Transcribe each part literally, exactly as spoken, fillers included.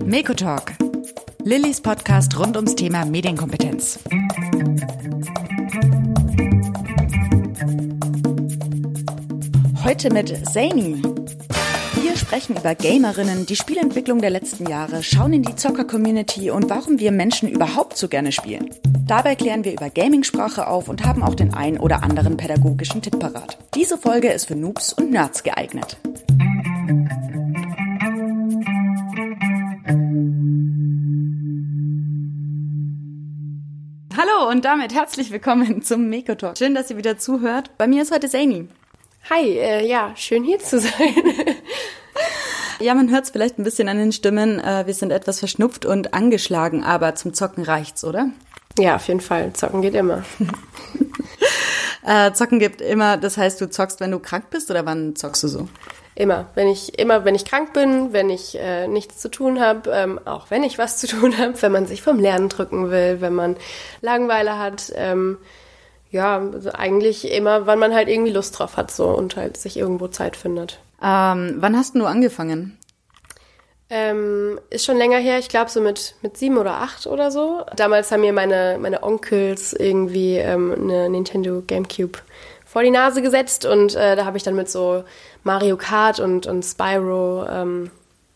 Mekotalk, Lillys Podcast rund ums Thema Medienkompetenz. Heute mit Zaini. Wir sprechen über Gamerinnen, die Spielentwicklung der letzten Jahre, schauen in die Zocker-Community und warum wir Menschen überhaupt so gerne spielen. Dabei klären wir über Gaming-Sprache auf und haben auch den ein oder anderen pädagogischen Tipp parat. Diese Folge ist für Noobs und Nerds geeignet. Hallo und damit herzlich willkommen zum Mekotalk. Schön, dass ihr wieder zuhört. Bei mir ist heute Zaini. Hi, äh, ja, schön hier zu sein. Ja, man hört es vielleicht ein bisschen an den Stimmen. Äh, wir sind etwas verschnupft und angeschlagen, aber zum Zocken reicht's, oder? Ja, auf jeden Fall. Zocken geht immer. äh, Zocken gibt immer, das heißt, du zockst, wenn du krank bist, oder wann zockst du so? Immer. Wenn ich, immer, wenn ich krank bin, wenn ich äh, nichts zu tun habe, ähm, auch wenn ich was zu tun habe, wenn man sich vom Lernen drücken will, wenn man Langeweile hat, ähm, ja, also eigentlich immer, wann man halt irgendwie Lust drauf hat so und halt sich irgendwo Zeit findet. Ähm, wann hast du angefangen? Ähm, ist schon länger her, ich glaube so mit mit sieben oder acht oder so. Damals haben mir meine meine Onkels irgendwie ähm, eine Nintendo GameCube vor die Nase gesetzt und äh, da habe ich dann mit so Mario Kart und und Spyro ähm,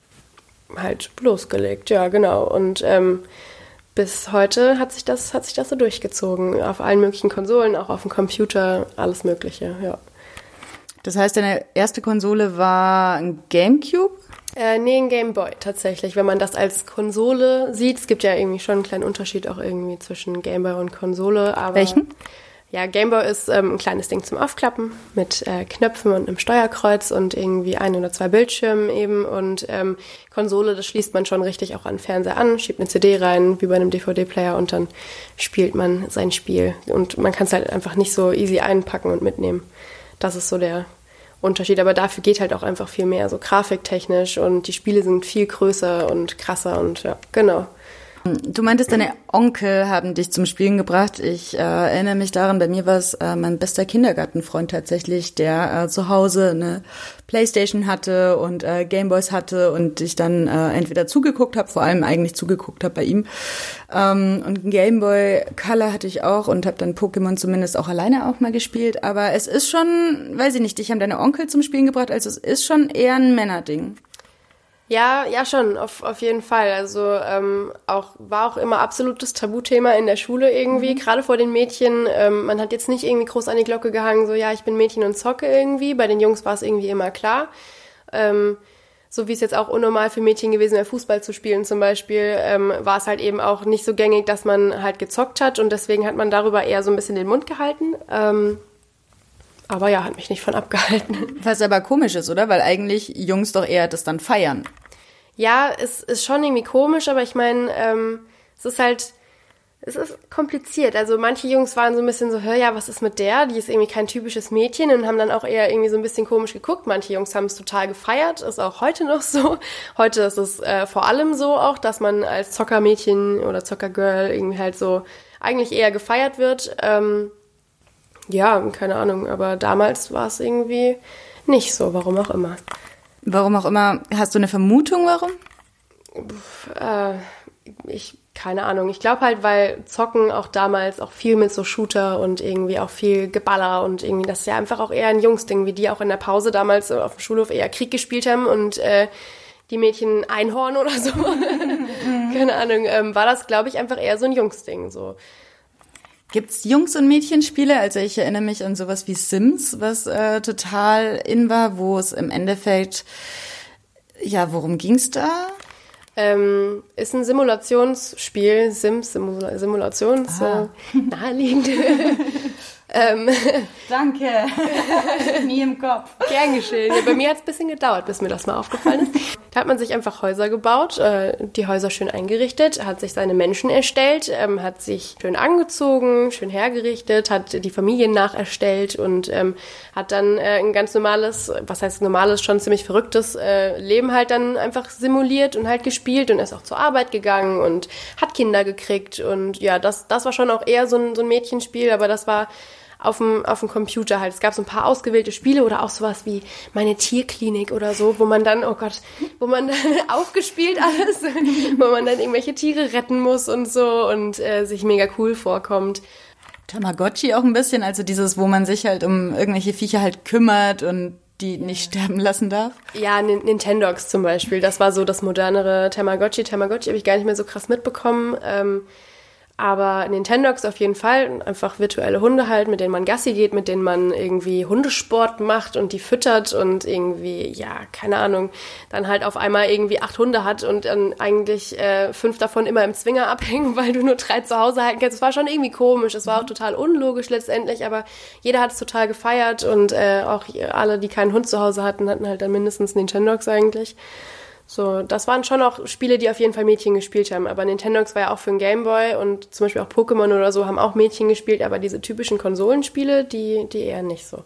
halt losgelegt, ja genau. Und ähm, bis heute hat sich das hat sich das so durchgezogen auf allen möglichen Konsolen, auch auf dem Computer, alles Mögliche, ja. Das heißt, deine erste Konsole war ein GameCube? Äh, nee, ein Game Boy tatsächlich. Wenn man das als Konsole sieht, es gibt ja irgendwie schon einen kleinen Unterschied auch irgendwie zwischen Game Boy und Konsole. Aber welchen? Ja, Game Boy ist ähm, ein kleines Ding zum Aufklappen mit äh, Knöpfen und einem Steuerkreuz und irgendwie ein oder zwei Bildschirmen eben. Und ähm, Konsole, das schließt man schon richtig auch an den Fernseher an, schiebt eine C D rein, wie bei einem D V D-Player und dann spielt man sein Spiel. Und man kann es halt einfach nicht so easy einpacken und mitnehmen. Das ist so der Unterschied. Aber dafür geht halt auch einfach viel mehr, so grafiktechnisch und die Spiele sind viel größer und krasser und ja, genau. Du meintest, deine Onkel haben dich zum Spielen gebracht. Ich äh, erinnere mich daran, bei mir war es äh, mein bester Kindergartenfreund tatsächlich, der äh, zu Hause eine Playstation hatte und äh, Gameboys hatte und ich dann äh, entweder zugeguckt habe, vor allem eigentlich zugeguckt habe bei ihm. Ähm, und Gameboy Color hatte ich auch und habe dann Pokémon zumindest auch alleine auch mal gespielt. Aber es ist schon, weiß ich nicht, dich haben deine Onkel zum Spielen gebracht, also es ist schon eher ein Männerding. Ja, ja schon, auf, auf jeden Fall. Also ähm, auch war auch immer absolutes Tabuthema in der Schule irgendwie, mhm. gerade vor den Mädchen. Ähm, man hat jetzt nicht irgendwie groß an die Glocke gehangen, so ja, ich bin Mädchen und zocke irgendwie. Bei den Jungs war es irgendwie immer klar. Ähm, so wie es jetzt auch unnormal für Mädchen gewesen wäre, Fußball zu spielen zum Beispiel, ähm, war es halt eben auch nicht so gängig, dass man halt gezockt hat. Und deswegen hat man darüber eher so ein bisschen den Mund gehalten. Ähm, aber ja, hat mich nicht von abgehalten. Was aber komisch ist, oder? Weil eigentlich Jungs doch eher das dann feiern. Ja, es ist schon irgendwie komisch, aber ich meine, ähm, es ist halt, es ist kompliziert. Also manche Jungs waren so ein bisschen so, hör ja, was ist mit der? Die ist irgendwie kein typisches Mädchen und haben dann auch eher irgendwie so ein bisschen komisch geguckt. Manche Jungs haben es total gefeiert, ist auch heute noch so. Heute ist es äh, vor allem so auch, dass man als Zockermädchen oder Zockergirl irgendwie halt so eigentlich eher gefeiert wird. Ähm, ja, keine Ahnung, aber damals war es irgendwie nicht so, warum auch immer. Warum auch immer. Hast du eine Vermutung, warum? Äh, ich, keine Ahnung. Ich glaube halt, weil Zocken auch damals auch viel mit so Shooter und irgendwie auch viel Geballer und irgendwie, das ist ja einfach auch eher ein Jungsding, wie die auch in der Pause damals auf dem Schulhof eher Krieg gespielt haben und äh, die Mädchen Einhorn oder so. Keine Ahnung. Ähm, war das, glaube ich, einfach eher so ein Jungsding, so. Gibt's Jungs- und Mädchenspiele? Also ich erinnere mich an sowas wie Sims, was äh, total in war, wo es im Endeffekt, ja, worum ging's da? Ähm, ist ein Simulationsspiel, Sims, Simula- Simulations, ah. äh, naheliegend. ähm, Danke, nie im Kopf. Gern geschehen. Ja, bei mir hat es ein bisschen gedauert, bis mir das mal aufgefallen ist. Da hat man sich einfach Häuser gebaut, äh, die Häuser schön eingerichtet, hat sich seine Menschen erstellt, ähm, hat sich schön angezogen, schön hergerichtet, hat die Familien nacherstellt und ähm, hat dann äh, ein ganz normales, was heißt normales, schon ziemlich verrücktes äh, Leben halt dann einfach simuliert und halt gespielt und ist auch zur Arbeit gegangen und hat Kinder gekriegt und ja, das, das war schon auch eher so ein, so ein Mädchenspiel, aber das war auf dem, auf dem Computer halt. Es gab so ein paar ausgewählte Spiele oder auch sowas wie meine Tierklinik oder so, wo man dann, oh Gott, wo man dann aufgespielt alles, wo man dann irgendwelche Tiere retten muss und so und äh, sich mega cool vorkommt. Tamagotchi auch ein bisschen, also dieses, wo man sich halt um irgendwelche Viecher halt kümmert und die nicht sterben lassen darf. Ja, Nintendogs zum Beispiel, das war so das modernere Tamagotchi. Tamagotchi habe ich gar nicht mehr so krass mitbekommen, ähm, aber Nintendogs auf jeden Fall, einfach virtuelle Hunde halt, mit denen man Gassi geht, mit denen man irgendwie Hundesport macht und die füttert und irgendwie, ja, keine Ahnung, dann halt auf einmal irgendwie acht Hunde hat und dann eigentlich äh, fünf davon immer im Zwinger abhängen, weil du nur drei zu Hause halten kannst. Es war schon irgendwie komisch, es war auch total unlogisch letztendlich, aber jeder hat es total gefeiert und äh, auch alle, die keinen Hund zu Hause hatten, hatten halt dann mindestens Nintendogs eigentlich. So, das waren schon auch Spiele, die auf jeden Fall Mädchen gespielt haben. Aber Nintendogs war ja auch für den Gameboy und zum Beispiel auch Pokémon oder so haben auch Mädchen gespielt, aber diese typischen Konsolenspiele, die, die eher nicht so.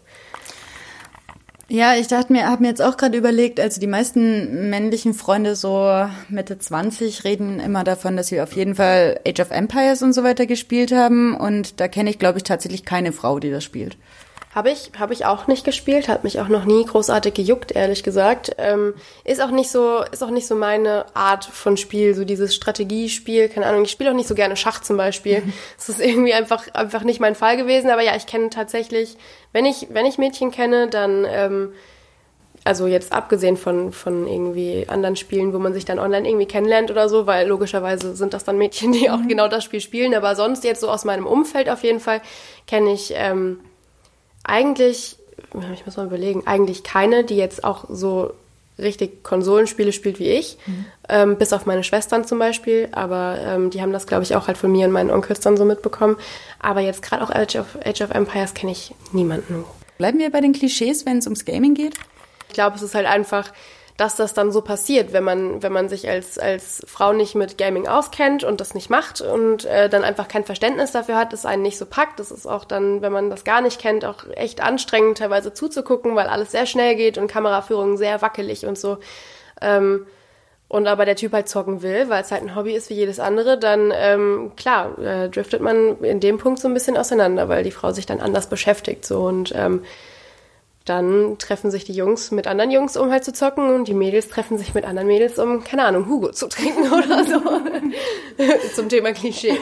Ja, ich dachte mir, habe mir jetzt auch gerade überlegt, also die meisten männlichen Freunde so Mitte zwanzig reden immer davon, dass sie auf jeden Fall Age of Empires und so weiter gespielt haben. Und da kenne ich, glaube ich, tatsächlich keine Frau, die das spielt. Habe ich, habe ich auch nicht gespielt, hat mich auch noch nie großartig gejuckt, ehrlich gesagt. Ähm, ist auch nicht so, ist auch nicht so meine Art von Spiel, so dieses Strategiespiel, keine Ahnung. Ich spiele auch nicht so gerne Schach zum Beispiel. Mhm. Das ist irgendwie einfach, einfach nicht mein Fall gewesen. Aber ja, ich kenne tatsächlich, wenn ich, wenn ich Mädchen kenne, dann, ähm, also jetzt abgesehen von, von irgendwie anderen Spielen, wo man sich dann online irgendwie kennenlernt oder so, weil logischerweise sind das dann Mädchen, die auch mhm. genau das Spiel spielen. Aber sonst jetzt so aus meinem Umfeld auf jeden Fall kenne ich, ähm, Eigentlich, ich muss mal überlegen, eigentlich keine, die jetzt auch so richtig Konsolenspiele spielt wie ich, mhm. ähm, bis auf meine Schwestern zum Beispiel, aber ähm, die haben das, glaube ich, auch halt von mir und meinen Onkels dann so mitbekommen. Aber jetzt gerade auch Age of, Age of Empires kenne ich niemanden. Bleiben wir bei den Klischees, wenn es ums Gaming geht? Ich glaube, es ist halt einfach, dass das dann so passiert, wenn man wenn man sich als als Frau nicht mit Gaming auskennt und das nicht macht und äh, dann einfach kein Verständnis dafür hat, es einen nicht so packt. Das ist auch dann, wenn man das gar nicht kennt, auch echt anstrengend teilweise zuzugucken, weil alles sehr schnell geht und Kameraführung sehr wackelig und so. Ähm, und aber der Typ halt zocken will, weil es halt ein Hobby ist wie jedes andere, dann ähm, klar, äh, driftet man in dem Punkt so ein bisschen auseinander, weil die Frau sich dann anders beschäftigt so und ähm, dann treffen sich die Jungs mit anderen Jungs, um halt zu zocken und die Mädels treffen sich mit anderen Mädels, um, keine Ahnung, Hugo zu trinken oder so. Zum Thema Klischee.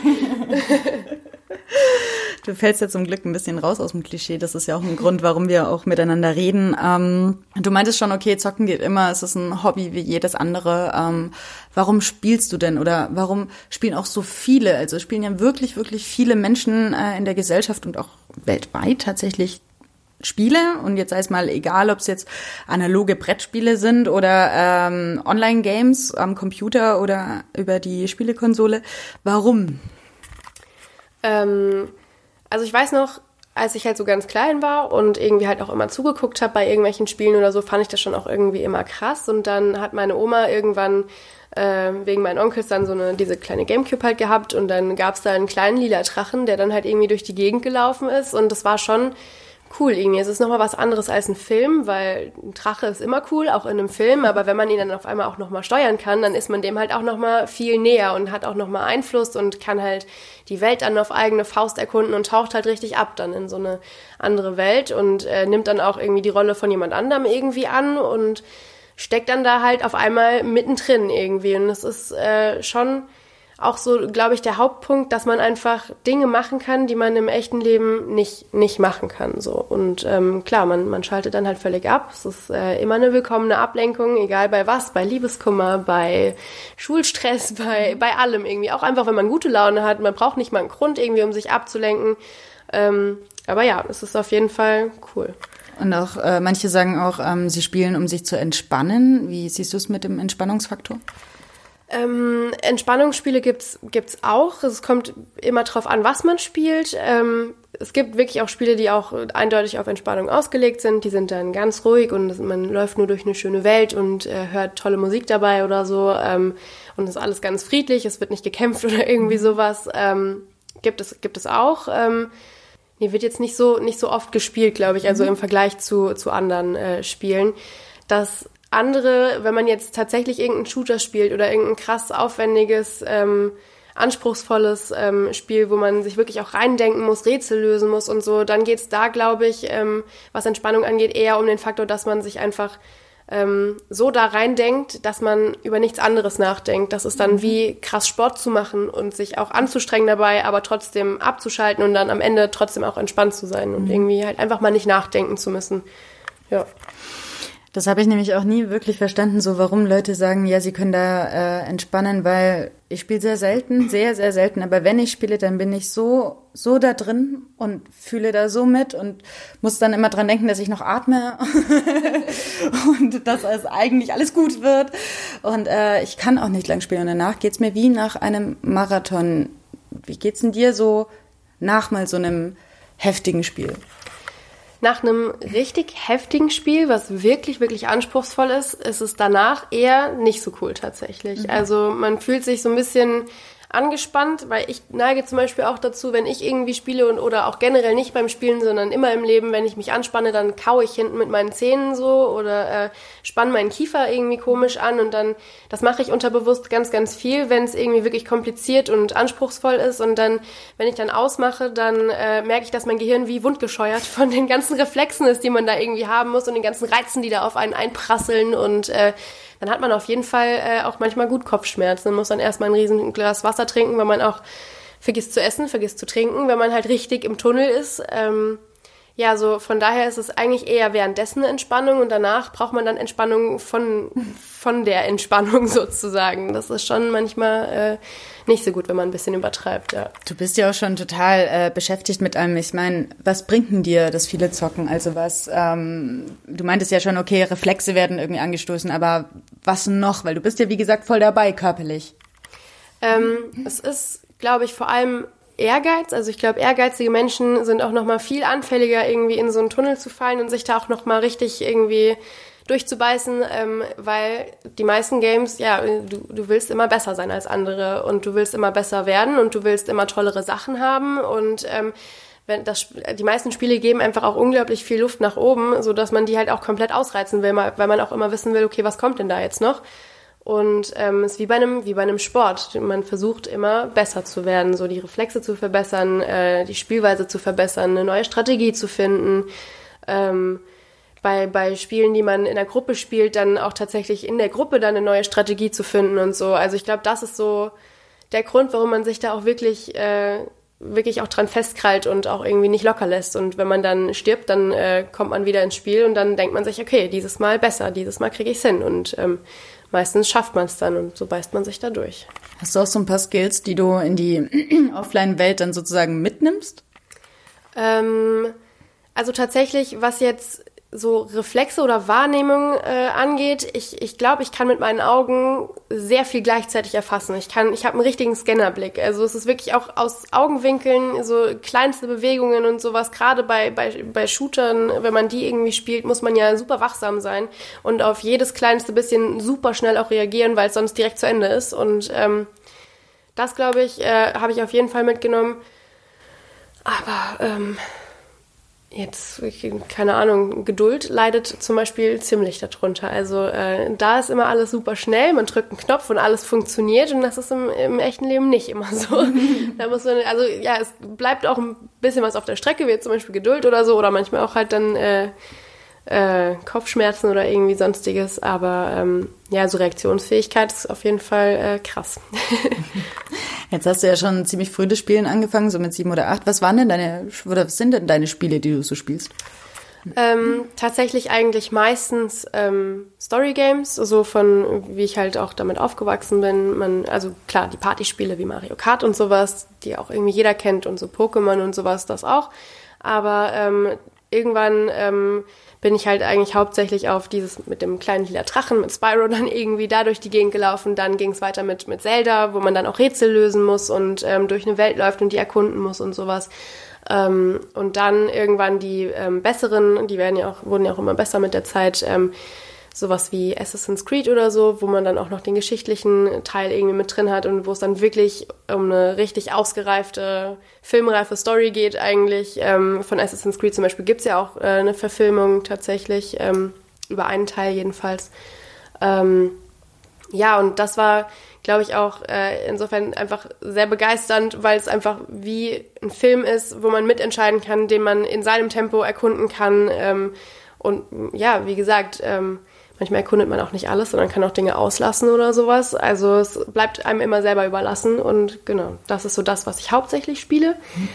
Du fällst ja zum Glück ein bisschen raus aus dem Klischee. Das ist ja auch ein Grund, warum wir auch miteinander reden. Ähm, du meintest schon, okay, zocken geht immer. Es ist ein Hobby wie jedes andere. Ähm, warum spielst du denn oder warum spielen auch so viele? Also spielen ja wirklich, wirklich viele Menschen äh, in der Gesellschaft und auch weltweit tatsächlich Spiele und jetzt sei es mal egal, ob es jetzt analoge Brettspiele sind oder ähm, Online-Games am Computer oder über die Spielekonsole. Warum? Ähm, also ich weiß noch, als ich halt so ganz klein war und irgendwie halt auch immer zugeguckt habe bei irgendwelchen Spielen oder so, fand ich das schon auch irgendwie immer krass und dann hat meine Oma irgendwann äh, wegen meinen Onkels dann so eine diese kleine Gamecube halt gehabt und dann gab es da einen kleinen lila Drachen, der dann halt irgendwie durch die Gegend gelaufen ist und das war schon cool irgendwie. Es ist nochmal was anderes als ein Film, weil ein Drache ist immer cool, auch in einem Film, aber wenn man ihn dann auf einmal auch nochmal steuern kann, dann ist man dem halt auch nochmal viel näher und hat auch nochmal Einfluss und kann halt die Welt dann auf eigene Faust erkunden und taucht halt richtig ab dann in so eine andere Welt und äh, nimmt dann auch irgendwie die Rolle von jemand anderem irgendwie an und steckt dann da halt auf einmal mittendrin irgendwie und das ist äh, schon auch so, glaube ich, der Hauptpunkt, dass man einfach Dinge machen kann, die man im echten Leben nicht nicht machen kann. So. Und ähm, klar, man, man schaltet dann halt völlig ab. Es ist äh, immer eine willkommene Ablenkung, egal bei was, bei Liebeskummer, bei Schulstress, bei, bei allem irgendwie. Auch einfach, wenn man gute Laune hat. Man braucht nicht mal einen Grund irgendwie, um sich abzulenken. Ähm, aber ja, es ist auf jeden Fall cool. Und auch äh, manche sagen auch, ähm, sie spielen, um sich zu entspannen. Wie siehst du es mit dem Entspannungsfaktor? Ähm, Entspannungsspiele gibt's gibt's auch. Es kommt immer drauf an, was man spielt. Ähm, es gibt wirklich auch Spiele, die auch eindeutig auf Entspannung ausgelegt sind. Die sind dann ganz ruhig und man läuft nur durch eine schöne Welt und äh, hört tolle Musik dabei oder so. Ähm, und es ist alles ganz friedlich. Es wird nicht gekämpft oder irgendwie sowas. Ähm, gibt es gibt es auch. Ähm, nee, wird jetzt nicht so nicht so oft gespielt, glaube ich. Also im Vergleich zu zu anderen äh, Spielen. Das andere, wenn man jetzt tatsächlich irgendeinen Shooter spielt oder irgendein krass aufwendiges ähm, anspruchsvolles ähm, Spiel, wo man sich wirklich auch reindenken muss, Rätsel lösen muss und so, dann geht's da, glaube ich, ähm, was Entspannung angeht, eher um den Faktor, dass man sich einfach ähm, so da reindenkt, dass man über nichts anderes nachdenkt. Das ist dann wie krass Sport zu machen und sich auch anzustrengen dabei, aber trotzdem abzuschalten und dann am Ende trotzdem auch entspannt zu sein und mhm. irgendwie halt einfach mal nicht nachdenken zu müssen. Ja. Das habe ich nämlich auch nie wirklich verstanden, so warum Leute sagen, ja, sie können da äh, entspannen, weil ich spiele sehr selten, sehr, sehr selten, aber wenn ich spiele, dann bin ich so, so da drin und fühle da so mit und muss dann immer dran denken, dass ich noch atme und dass es eigentlich alles gut wird und äh, ich kann auch nicht lang spielen und danach geht's mir wie nach einem Marathon. Wie geht's denn dir so nach mal so einem heftigen Spiel? Nach einem richtig heftigen Spiel, was wirklich, wirklich anspruchsvoll ist, ist es danach eher nicht so cool tatsächlich. Mhm. Also man fühlt sich so ein bisschen angespannt, weil ich neige zum Beispiel auch dazu, wenn ich irgendwie spiele und oder auch generell nicht beim Spielen, sondern immer im Leben, wenn ich mich anspanne, dann kaue ich hinten mit meinen Zähnen so oder äh, spanne meinen Kiefer irgendwie komisch an und dann, das mache ich unterbewusst ganz, ganz viel, wenn es irgendwie wirklich kompliziert und anspruchsvoll ist und dann, wenn ich dann ausmache, dann äh, merke ich, dass mein Gehirn wie wundgescheuert von den ganzen Reflexen ist, die man da irgendwie haben muss und den ganzen Reizen, die da auf einen einprasseln und äh, dann hat man auf jeden Fall äh, auch manchmal gut Kopfschmerzen. Man muss dann erstmal ein riesen Glas Wasser trinken, weil man auch vergisst zu essen, vergisst zu trinken, wenn man halt richtig im Tunnel ist. Ähm, ja, so von daher ist es eigentlich eher währenddessen eine Entspannung und danach braucht man dann Entspannung von, von der Entspannung sozusagen. Das ist schon manchmal äh, nicht so gut, wenn man ein bisschen übertreibt, ja. Du bist ja auch schon total äh, beschäftigt mit allem. Ich meine, was bringt denn dir das viele Zocken? Also was, ähm, du meintest ja schon, okay, Reflexe werden irgendwie angestoßen, aber was noch? Weil du bist ja, wie gesagt, voll dabei, körperlich. Ähm, es ist, glaube ich, vor allem Ehrgeiz. Also ich glaube, ehrgeizige Menschen sind auch noch mal viel anfälliger, irgendwie in so einen Tunnel zu fallen und sich da auch noch mal richtig irgendwie durchzubeißen, ähm, weil die meisten Games, ja, du, du willst immer besser sein als andere und du willst immer besser werden und du willst immer tollere Sachen haben und ähm, wenn das, die meisten Spiele geben einfach auch unglaublich viel Luft nach oben, so dass man die halt auch komplett ausreizen will, weil man auch immer wissen will, okay, was kommt denn da jetzt noch? Und ähm, es ist wie bei einem wie bei einem Sport. Man versucht immer besser zu werden, so die Reflexe zu verbessern, äh, die Spielweise zu verbessern, eine neue Strategie zu finden. Ähm, bei bei Spielen, die man in der Gruppe spielt, dann auch tatsächlich in der Gruppe dann eine neue Strategie zu finden und so. Also ich glaube, das ist so der Grund, warum man sich da auch wirklich äh, wirklich auch dran festkrallt und auch irgendwie nicht locker lässt. Und wenn man dann stirbt, dann äh, kommt man wieder ins Spiel und dann denkt man sich, okay, dieses Mal besser, dieses Mal kriege ich es hin. Und ähm, meistens schafft man es dann und so beißt man sich da durch. Hast du auch so ein paar Skills, die du in die Offline-Welt dann sozusagen mitnimmst? Ähm, also tatsächlich, was jetzt so Reflexe oder Wahrnehmung äh, angeht, ich ich glaube, ich kann mit meinen Augen sehr viel gleichzeitig erfassen. Ich kann, ich habe einen richtigen Scannerblick. Also es ist wirklich auch aus Augenwinkeln so kleinste Bewegungen und sowas. Gerade bei bei bei Shootern, wenn man die irgendwie spielt, muss man ja super wachsam sein und auf jedes kleinste bisschen super schnell auch reagieren, weil es sonst direkt zu Ende ist. Und ähm, das, glaube ich, äh, habe ich auf jeden Fall mitgenommen. Aber ähm, Jetzt, keine Ahnung, Geduld leidet zum Beispiel ziemlich darunter. Also äh, da ist immer alles super schnell, man drückt einen Knopf und alles funktioniert und das ist im, im echten Leben nicht immer so. Da muss man, also ja, es bleibt auch ein bisschen was auf der Strecke, wie zum Beispiel Geduld oder so oder manchmal auch halt dann äh, äh, Kopfschmerzen oder irgendwie sonstiges. Aber ähm, ja, so Reaktionsfähigkeit ist auf jeden Fall äh, krass. Jetzt hast du ja schon ziemlich früh das Spielen angefangen, so mit sieben oder acht. Was waren denn deine, oder was sind denn deine Spiele, die du so spielst? Ähm, tatsächlich eigentlich meistens ähm, Story-Games, so von, wie ich halt auch damit aufgewachsen bin. Man, also klar, die Partyspiele wie Mario Kart und sowas, die auch irgendwie jeder kennt und so Pokémon und sowas, das auch. Aber ähm, irgendwann ähm, bin ich halt eigentlich hauptsächlich auf dieses mit dem kleinen lila Drachen, mit Spyro dann irgendwie da durch die Gegend gelaufen. Dann ging es weiter mit mit Zelda, wo man dann auch Rätsel lösen muss und ähm, durch eine Welt läuft und die erkunden muss und sowas. Ähm, und dann irgendwann die ähm, besseren, die werden ja auch, wurden ja auch immer besser mit der Zeit, ähm, sowas wie Assassin's Creed oder so, wo man dann auch noch den geschichtlichen Teil irgendwie mit drin hat und wo es dann wirklich um eine richtig ausgereifte, filmreife Story geht eigentlich. Ähm, von Assassin's Creed zum Beispiel gibt's ja auch äh, eine Verfilmung tatsächlich, ähm, über einen Teil jedenfalls. Ähm, ja, und das war, glaube ich, auch äh, insofern einfach sehr begeisternd, weil es einfach wie ein Film ist, wo man mitentscheiden kann, den man in seinem Tempo erkunden kann. Ähm, und ja, wie gesagt, ähm, manchmal erkundet man auch nicht alles, sondern kann auch Dinge auslassen oder sowas. Also es bleibt einem immer selber überlassen. Und genau, das ist so das, was ich hauptsächlich spiele. Mhm.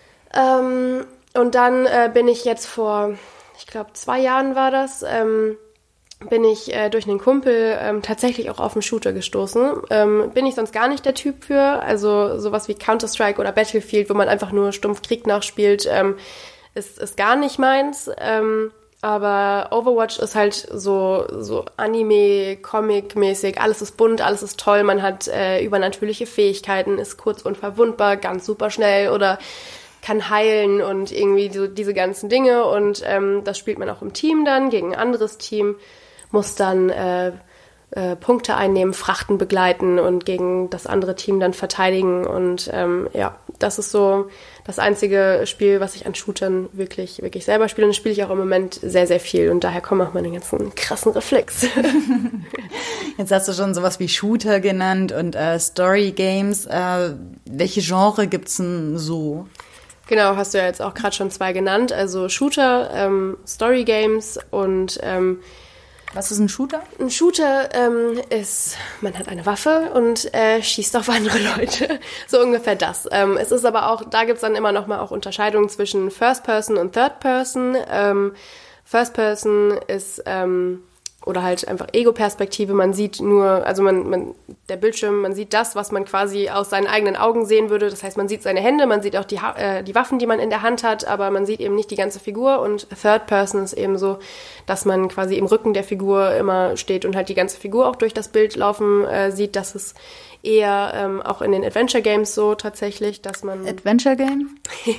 Ähm, und dann äh, bin ich jetzt vor, ich glaube, zwei Jahren war das, ähm, bin ich äh, durch einen Kumpel ähm, tatsächlich auch auf einen Shooter gestoßen. Ähm, bin ich sonst gar nicht der Typ für. Also sowas wie Counter-Strike oder Battlefield, wo man einfach nur stumpf Krieg nachspielt, ähm, ist, ist gar nicht meins. Ähm, aber Overwatch ist halt so, so Anime, Comic-mäßig. Alles ist bunt, alles ist toll. Man hat äh, übernatürliche Fähigkeiten, ist kurz unverwundbar, ganz super schnell oder kann heilen und irgendwie so diese ganzen Dinge. Und ähm, das spielt man auch im Team dann gegen ein anderes Team. Muss dann äh, äh, Punkte einnehmen, Frachten begleiten und gegen das andere Team dann verteidigen. Und ähm, ja, das ist so das einzige Spiel, was ich an Shootern wirklich, wirklich selber spiele. Und das spiele ich auch im Moment sehr, sehr viel. Und daher kommen auch meine ganzen krassen Reflex. Jetzt hast du schon sowas wie Shooter genannt und äh, Story Games. Äh, welche Genre gibt's denn so? Genau, hast du ja jetzt auch gerade schon zwei genannt. Also Shooter, ähm, Story Games und ähm, was ist ein Shooter? Ein Shooter ähm, ist, man hat eine Waffe und äh, schießt auf andere Leute. So ungefähr das. Ähm, es ist aber auch, da gibt's dann immer noch mal auch Unterscheidungen zwischen First Person und Third Person. Ähm, First Person ist, ähm, oder halt einfach Ego-Perspektive. Man sieht nur, also man, man, der Bildschirm, man sieht das, was man quasi aus seinen eigenen Augen sehen würde. Das heißt, man sieht seine Hände, man sieht auch die, äh, die Waffen, die man in der Hand hat, aber man sieht eben nicht die ganze Figur. Und Third Person ist eben so, dass man quasi im Rücken der Figur immer steht und halt die ganze Figur auch durch das Bild laufen äh, sieht. Das ist eher ähm, auch in den Adventure Games so tatsächlich, dass man... Adventure Game?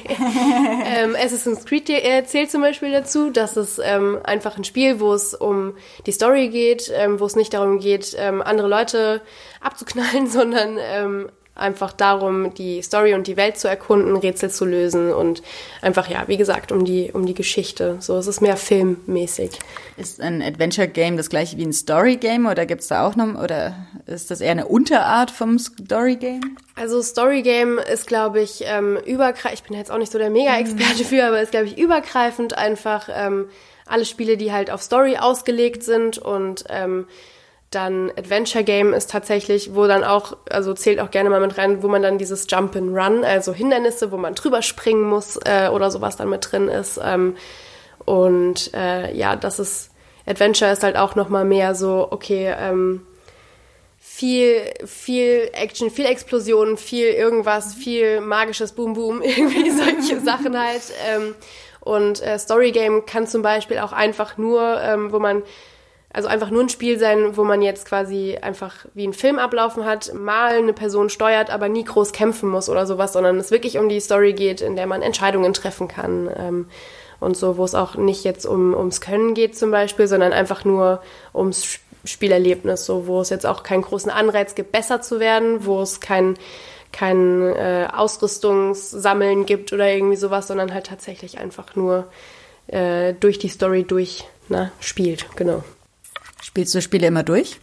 ähm, Assassin's Creed äh, zählt zum Beispiel dazu. Das ist ähm, einfach ein Spiel, wo es um die Story geht, ähm, wo es nicht darum geht, ähm, andere Leute abzuknallen, sondern ähm, einfach darum, die Story und die Welt zu erkunden, Rätsel zu lösen und einfach, ja, wie gesagt, um die um die Geschichte. So, es ist mehr filmmäßig. Ist ein Adventure-Game das gleiche wie ein Story-Game oder gibt's da auch noch, oder ist das eher eine Unterart vom Story-Game? Also Story-Game ist, glaube ich, ähm, übergreifend, ich bin jetzt auch nicht so der Mega-Experte für, aber ist, glaube ich, übergreifend einfach ähm, alle Spiele, die halt auf Story ausgelegt sind und ähm, dann Adventure Game ist tatsächlich, wo dann auch, also zählt auch gerne mal mit rein, wo man dann dieses Jump and Run, also Hindernisse, wo man drüber springen muss äh, oder sowas dann mit drin ist. Ähm, und äh, ja, das ist, Adventure ist halt auch nochmal mehr so, okay, ähm, viel, viel Action, viel Explosionen, viel irgendwas, viel magisches Boom Boom, irgendwie solche Sachen halt. Ähm, und äh, Story Game kann zum Beispiel auch einfach nur, ähm, wo man Also einfach nur ein Spiel sein, wo man jetzt quasi einfach wie einen Film ablaufen hat, mal eine Person steuert, aber nie groß kämpfen muss oder sowas, sondern es wirklich um die Story geht, in der man Entscheidungen treffen kann ähm, und so, wo es auch nicht jetzt um ums Können geht zum Beispiel, sondern einfach nur ums Spielerlebnis, so wo es jetzt auch keinen großen Anreiz gibt, besser zu werden, wo es kein kein äh, Ausrüstungssammeln gibt oder irgendwie sowas, sondern halt tatsächlich einfach nur äh, durch die Story durch, na, spielt, genau. Spielst du Spiele immer durch?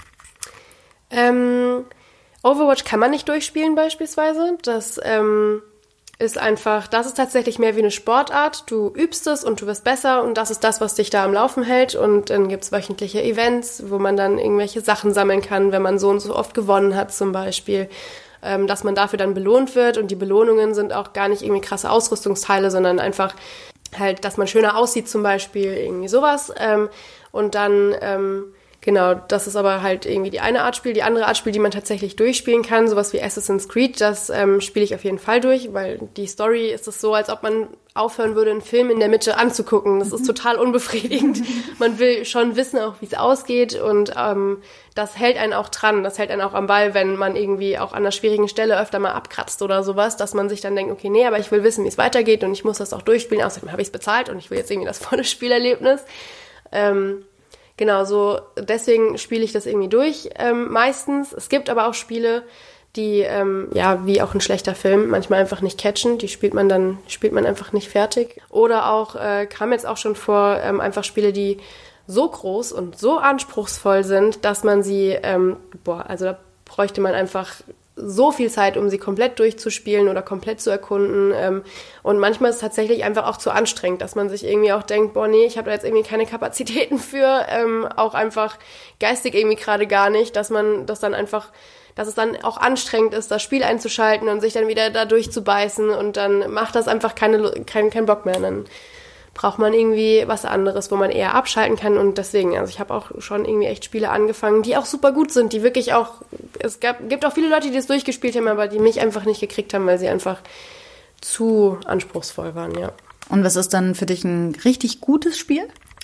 Ähm, Overwatch kann man nicht durchspielen beispielsweise. Das ähm, ist einfach, das ist tatsächlich mehr wie eine Sportart. Du übst es und du wirst besser und das ist das, was dich da am Laufen hält. Und dann gibt's wöchentliche Events, wo man dann irgendwelche Sachen sammeln kann, wenn man so und so oft gewonnen hat zum Beispiel. Ähm, dass man dafür dann belohnt wird und die Belohnungen sind auch gar nicht irgendwie krasse Ausrüstungsteile, sondern einfach halt, dass man schöner aussieht zum Beispiel, irgendwie sowas. Ähm, und dann... Ähm, Genau, das ist aber halt irgendwie die eine Art Spiel. Die andere Art Spiel, die man tatsächlich durchspielen kann, sowas wie Assassin's Creed, das ähm, spiele ich auf jeden Fall durch, weil die Story ist es so, als ob man aufhören würde, einen Film in der Mitte anzugucken. Das ist total unbefriedigend. Man will schon wissen auch, wie es ausgeht und ähm, das hält einen auch dran, das hält einen auch am Ball, wenn man irgendwie auch an einer schwierigen Stelle öfter mal abkratzt oder sowas, dass man sich dann denkt, okay, nee, aber ich will wissen, wie es weitergeht und ich muss das auch durchspielen. Außerdem habe ich es bezahlt und ich will jetzt irgendwie das volle Spielerlebnis. Ähm, Genau, so deswegen spiele ich das irgendwie durch ähm, meistens. Es gibt aber auch Spiele, die, ähm, ja, wie auch ein schlechter Film, manchmal einfach nicht catchen. Die spielt man dann, spielt man einfach nicht fertig. Oder auch, äh, kam jetzt auch schon vor, ähm, einfach Spiele, die so groß und so anspruchsvoll sind, dass man sie, ähm, boah, also da bräuchte man einfach so viel Zeit, um sie komplett durchzuspielen oder komplett zu erkunden. Ähm, und manchmal ist es tatsächlich einfach auch zu anstrengend, dass man sich irgendwie auch denkt, boah, nee, ich habe da jetzt irgendwie keine Kapazitäten für, ähm, auch einfach geistig irgendwie gerade gar nicht, dass man das dann einfach, dass es dann auch anstrengend ist, das Spiel einzuschalten und sich dann wieder da durchzubeißen und dann macht das einfach keine, kein, kein Bock mehr. Und dann braucht man irgendwie was anderes, wo man eher abschalten kann und deswegen, also ich habe auch schon irgendwie echt Spiele angefangen, die auch super gut sind, die wirklich auch, es gab, gibt auch viele Leute, die es durchgespielt haben, aber die mich einfach nicht gekriegt haben, weil sie einfach zu anspruchsvoll waren, ja. Und was ist dann für dich ein richtig gutes Spiel?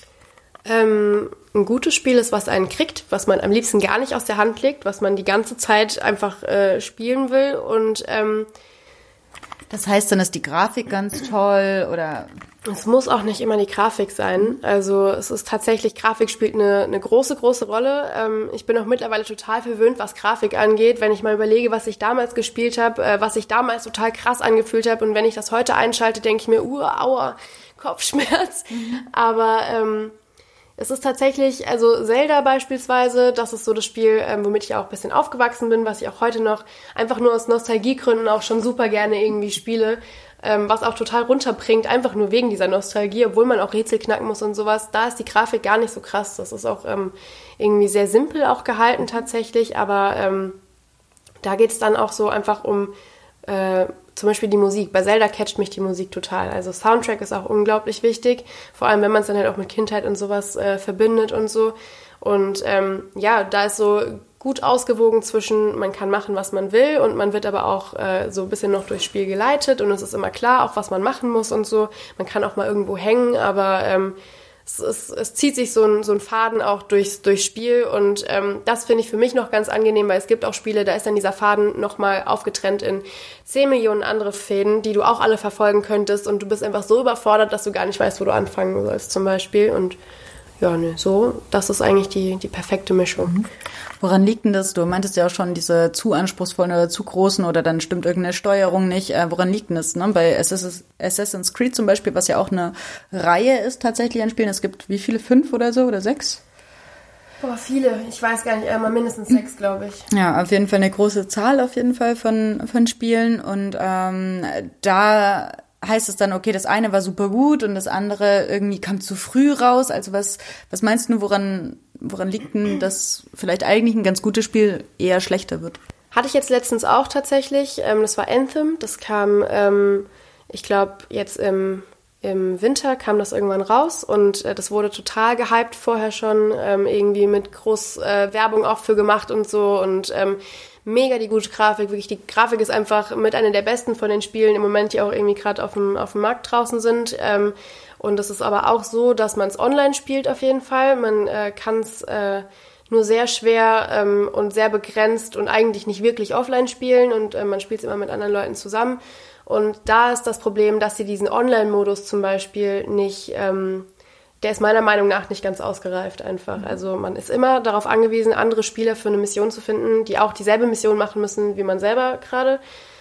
Ähm, ein gutes Spiel ist, was einen kriegt, was man am liebsten gar nicht aus der Hand legt, was man die ganze Zeit einfach äh, spielen will und ähm, das heißt, dann ist die Grafik ganz toll oder... Es muss auch nicht immer die Grafik sein. Also es ist tatsächlich, Grafik spielt eine, eine große, große Rolle. Ähm, ich bin auch mittlerweile total verwöhnt, was Grafik angeht. Wenn ich mal überlege, was ich damals gespielt habe, äh, was ich damals total krass angefühlt habe und wenn ich das heute einschalte, denke ich mir, uh, aua, Kopfschmerz. Mhm. Aber ähm, es ist tatsächlich, also Zelda beispielsweise, das ist so das Spiel, ähm, womit ich auch ein bisschen aufgewachsen bin, was ich auch heute noch einfach nur aus Nostalgiegründen auch schon super gerne irgendwie spiele. Ähm, was auch total runterbringt, einfach nur wegen dieser Nostalgie, obwohl man auch Rätsel knacken muss und sowas. Da ist die Grafik gar nicht so krass. Das ist auch ähm, irgendwie sehr simpel auch gehalten tatsächlich, aber ähm, da geht es dann auch so einfach um äh, zum Beispiel die Musik. Bei Zelda catcht mich die Musik total. Also Soundtrack ist auch unglaublich wichtig, vor allem wenn man es dann halt auch mit Kindheit und sowas äh, verbindet und so. Und ähm, ja, da ist so gut ausgewogen zwischen, man kann machen, was man will und man wird aber auch äh, so ein bisschen noch durchs Spiel geleitet und es ist immer klar, auch was man machen muss und so. Man kann auch mal irgendwo hängen, aber ähm, es, es, es zieht sich so ein, so ein Faden auch durchs, durchs Spiel und ähm, das finde ich für mich noch ganz angenehm, weil es gibt auch Spiele, da ist dann dieser Faden nochmal aufgetrennt in zehn Millionen andere Fäden, die du auch alle verfolgen könntest und du bist einfach so überfordert, dass du gar nicht weißt, wo du anfangen sollst zum Beispiel und ja, ne, so, das ist eigentlich die, die perfekte Mischung. Mhm. Woran liegt denn das? Du meintest ja auch schon, diese zu anspruchsvollen oder zu großen oder dann stimmt irgendeine Steuerung nicht. Äh, woran liegt denn das? Ne? Bei Assassin's Creed zum Beispiel, was ja auch eine Reihe ist tatsächlich an Spielen. Es gibt wie viele? Fünf oder so oder sechs? Boah, viele. Ich weiß gar nicht, einmal mindestens sechs, glaube ich. Ja, auf jeden Fall eine große Zahl auf jeden Fall von, von Spielen und ähm, da heißt es dann, okay, das eine war super gut und das andere irgendwie kam zu früh raus. Also was, was meinst du, woran, woran liegt denn, dass vielleicht eigentlich ein ganz gutes Spiel eher schlechter wird? Hatte ich jetzt letztens auch tatsächlich. Ähm, das war Anthem. Das kam, ähm, ich glaube, jetzt im, im Winter kam das irgendwann raus und äh, das wurde total gehypt vorher schon, ähm, irgendwie mit groß äh, Werbung auch für gemacht und so und ähm, mega die gute Grafik, wirklich die Grafik ist einfach mit einer der besten von den Spielen im Moment, die auch irgendwie gerade auf dem, auf dem Markt draußen sind. Ähm, und es ist aber auch so, dass man es online spielt auf jeden Fall. Man äh, kann es äh, nur sehr schwer ähm, und sehr begrenzt und eigentlich nicht wirklich offline spielen und äh, man spielt es immer mit anderen Leuten zusammen. Und da ist das Problem, dass sie diesen Online-Modus zum Beispiel nicht... Ähm, der ist meiner Meinung nach nicht ganz ausgereift einfach. Also man ist immer darauf angewiesen, andere Spieler für eine Mission zu finden, die auch dieselbe Mission machen müssen wie man selber gerade.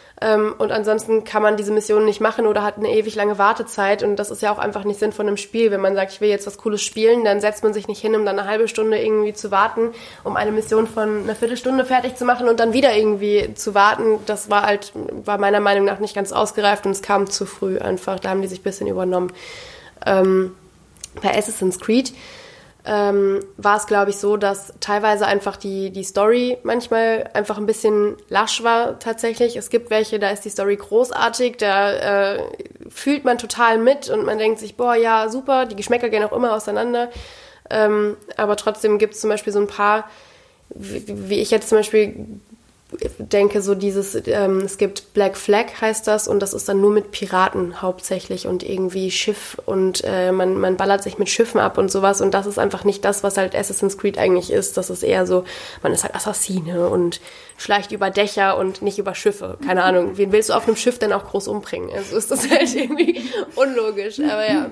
Und ansonsten kann man diese Mission nicht machen oder hat eine ewig lange Wartezeit. Und das ist ja auch einfach nicht Sinn von einem Spiel. Wenn man sagt, ich will jetzt was Cooles spielen, dann setzt man sich nicht hin, um dann eine halbe Stunde irgendwie zu warten, um eine Mission von einer Viertelstunde fertig zu machen und dann wieder irgendwie zu warten. Das war halt, war meiner Meinung nach nicht ganz ausgereift und es kam zu früh einfach. Da haben die sich ein bisschen übernommen. Ähm, Bei Assassin's Creed ähm, war es, glaube ich, so, dass teilweise einfach die, die Story manchmal einfach ein bisschen lasch war tatsächlich. Es gibt welche, da ist die Story großartig, da äh, fühlt man total mit und man denkt sich, boah, ja, super, die Geschmäcker gehen auch immer auseinander. Ähm, aber trotzdem gibt es zum Beispiel so ein paar, wie, wie ich jetzt zum Beispiel denke, so dieses, ähm, es gibt Black Flag heißt das und das ist dann nur mit Piraten hauptsächlich und irgendwie Schiff und äh, man, man ballert sich mit Schiffen ab und sowas und das ist einfach nicht das, was halt Assassin's Creed eigentlich ist. Das ist eher so, man ist halt Assassine und schleicht über Dächer und nicht über Schiffe. Keine Ahnung, wen willst du auf einem Schiff denn auch groß umbringen? Also ist das halt irgendwie unlogisch, aber ja.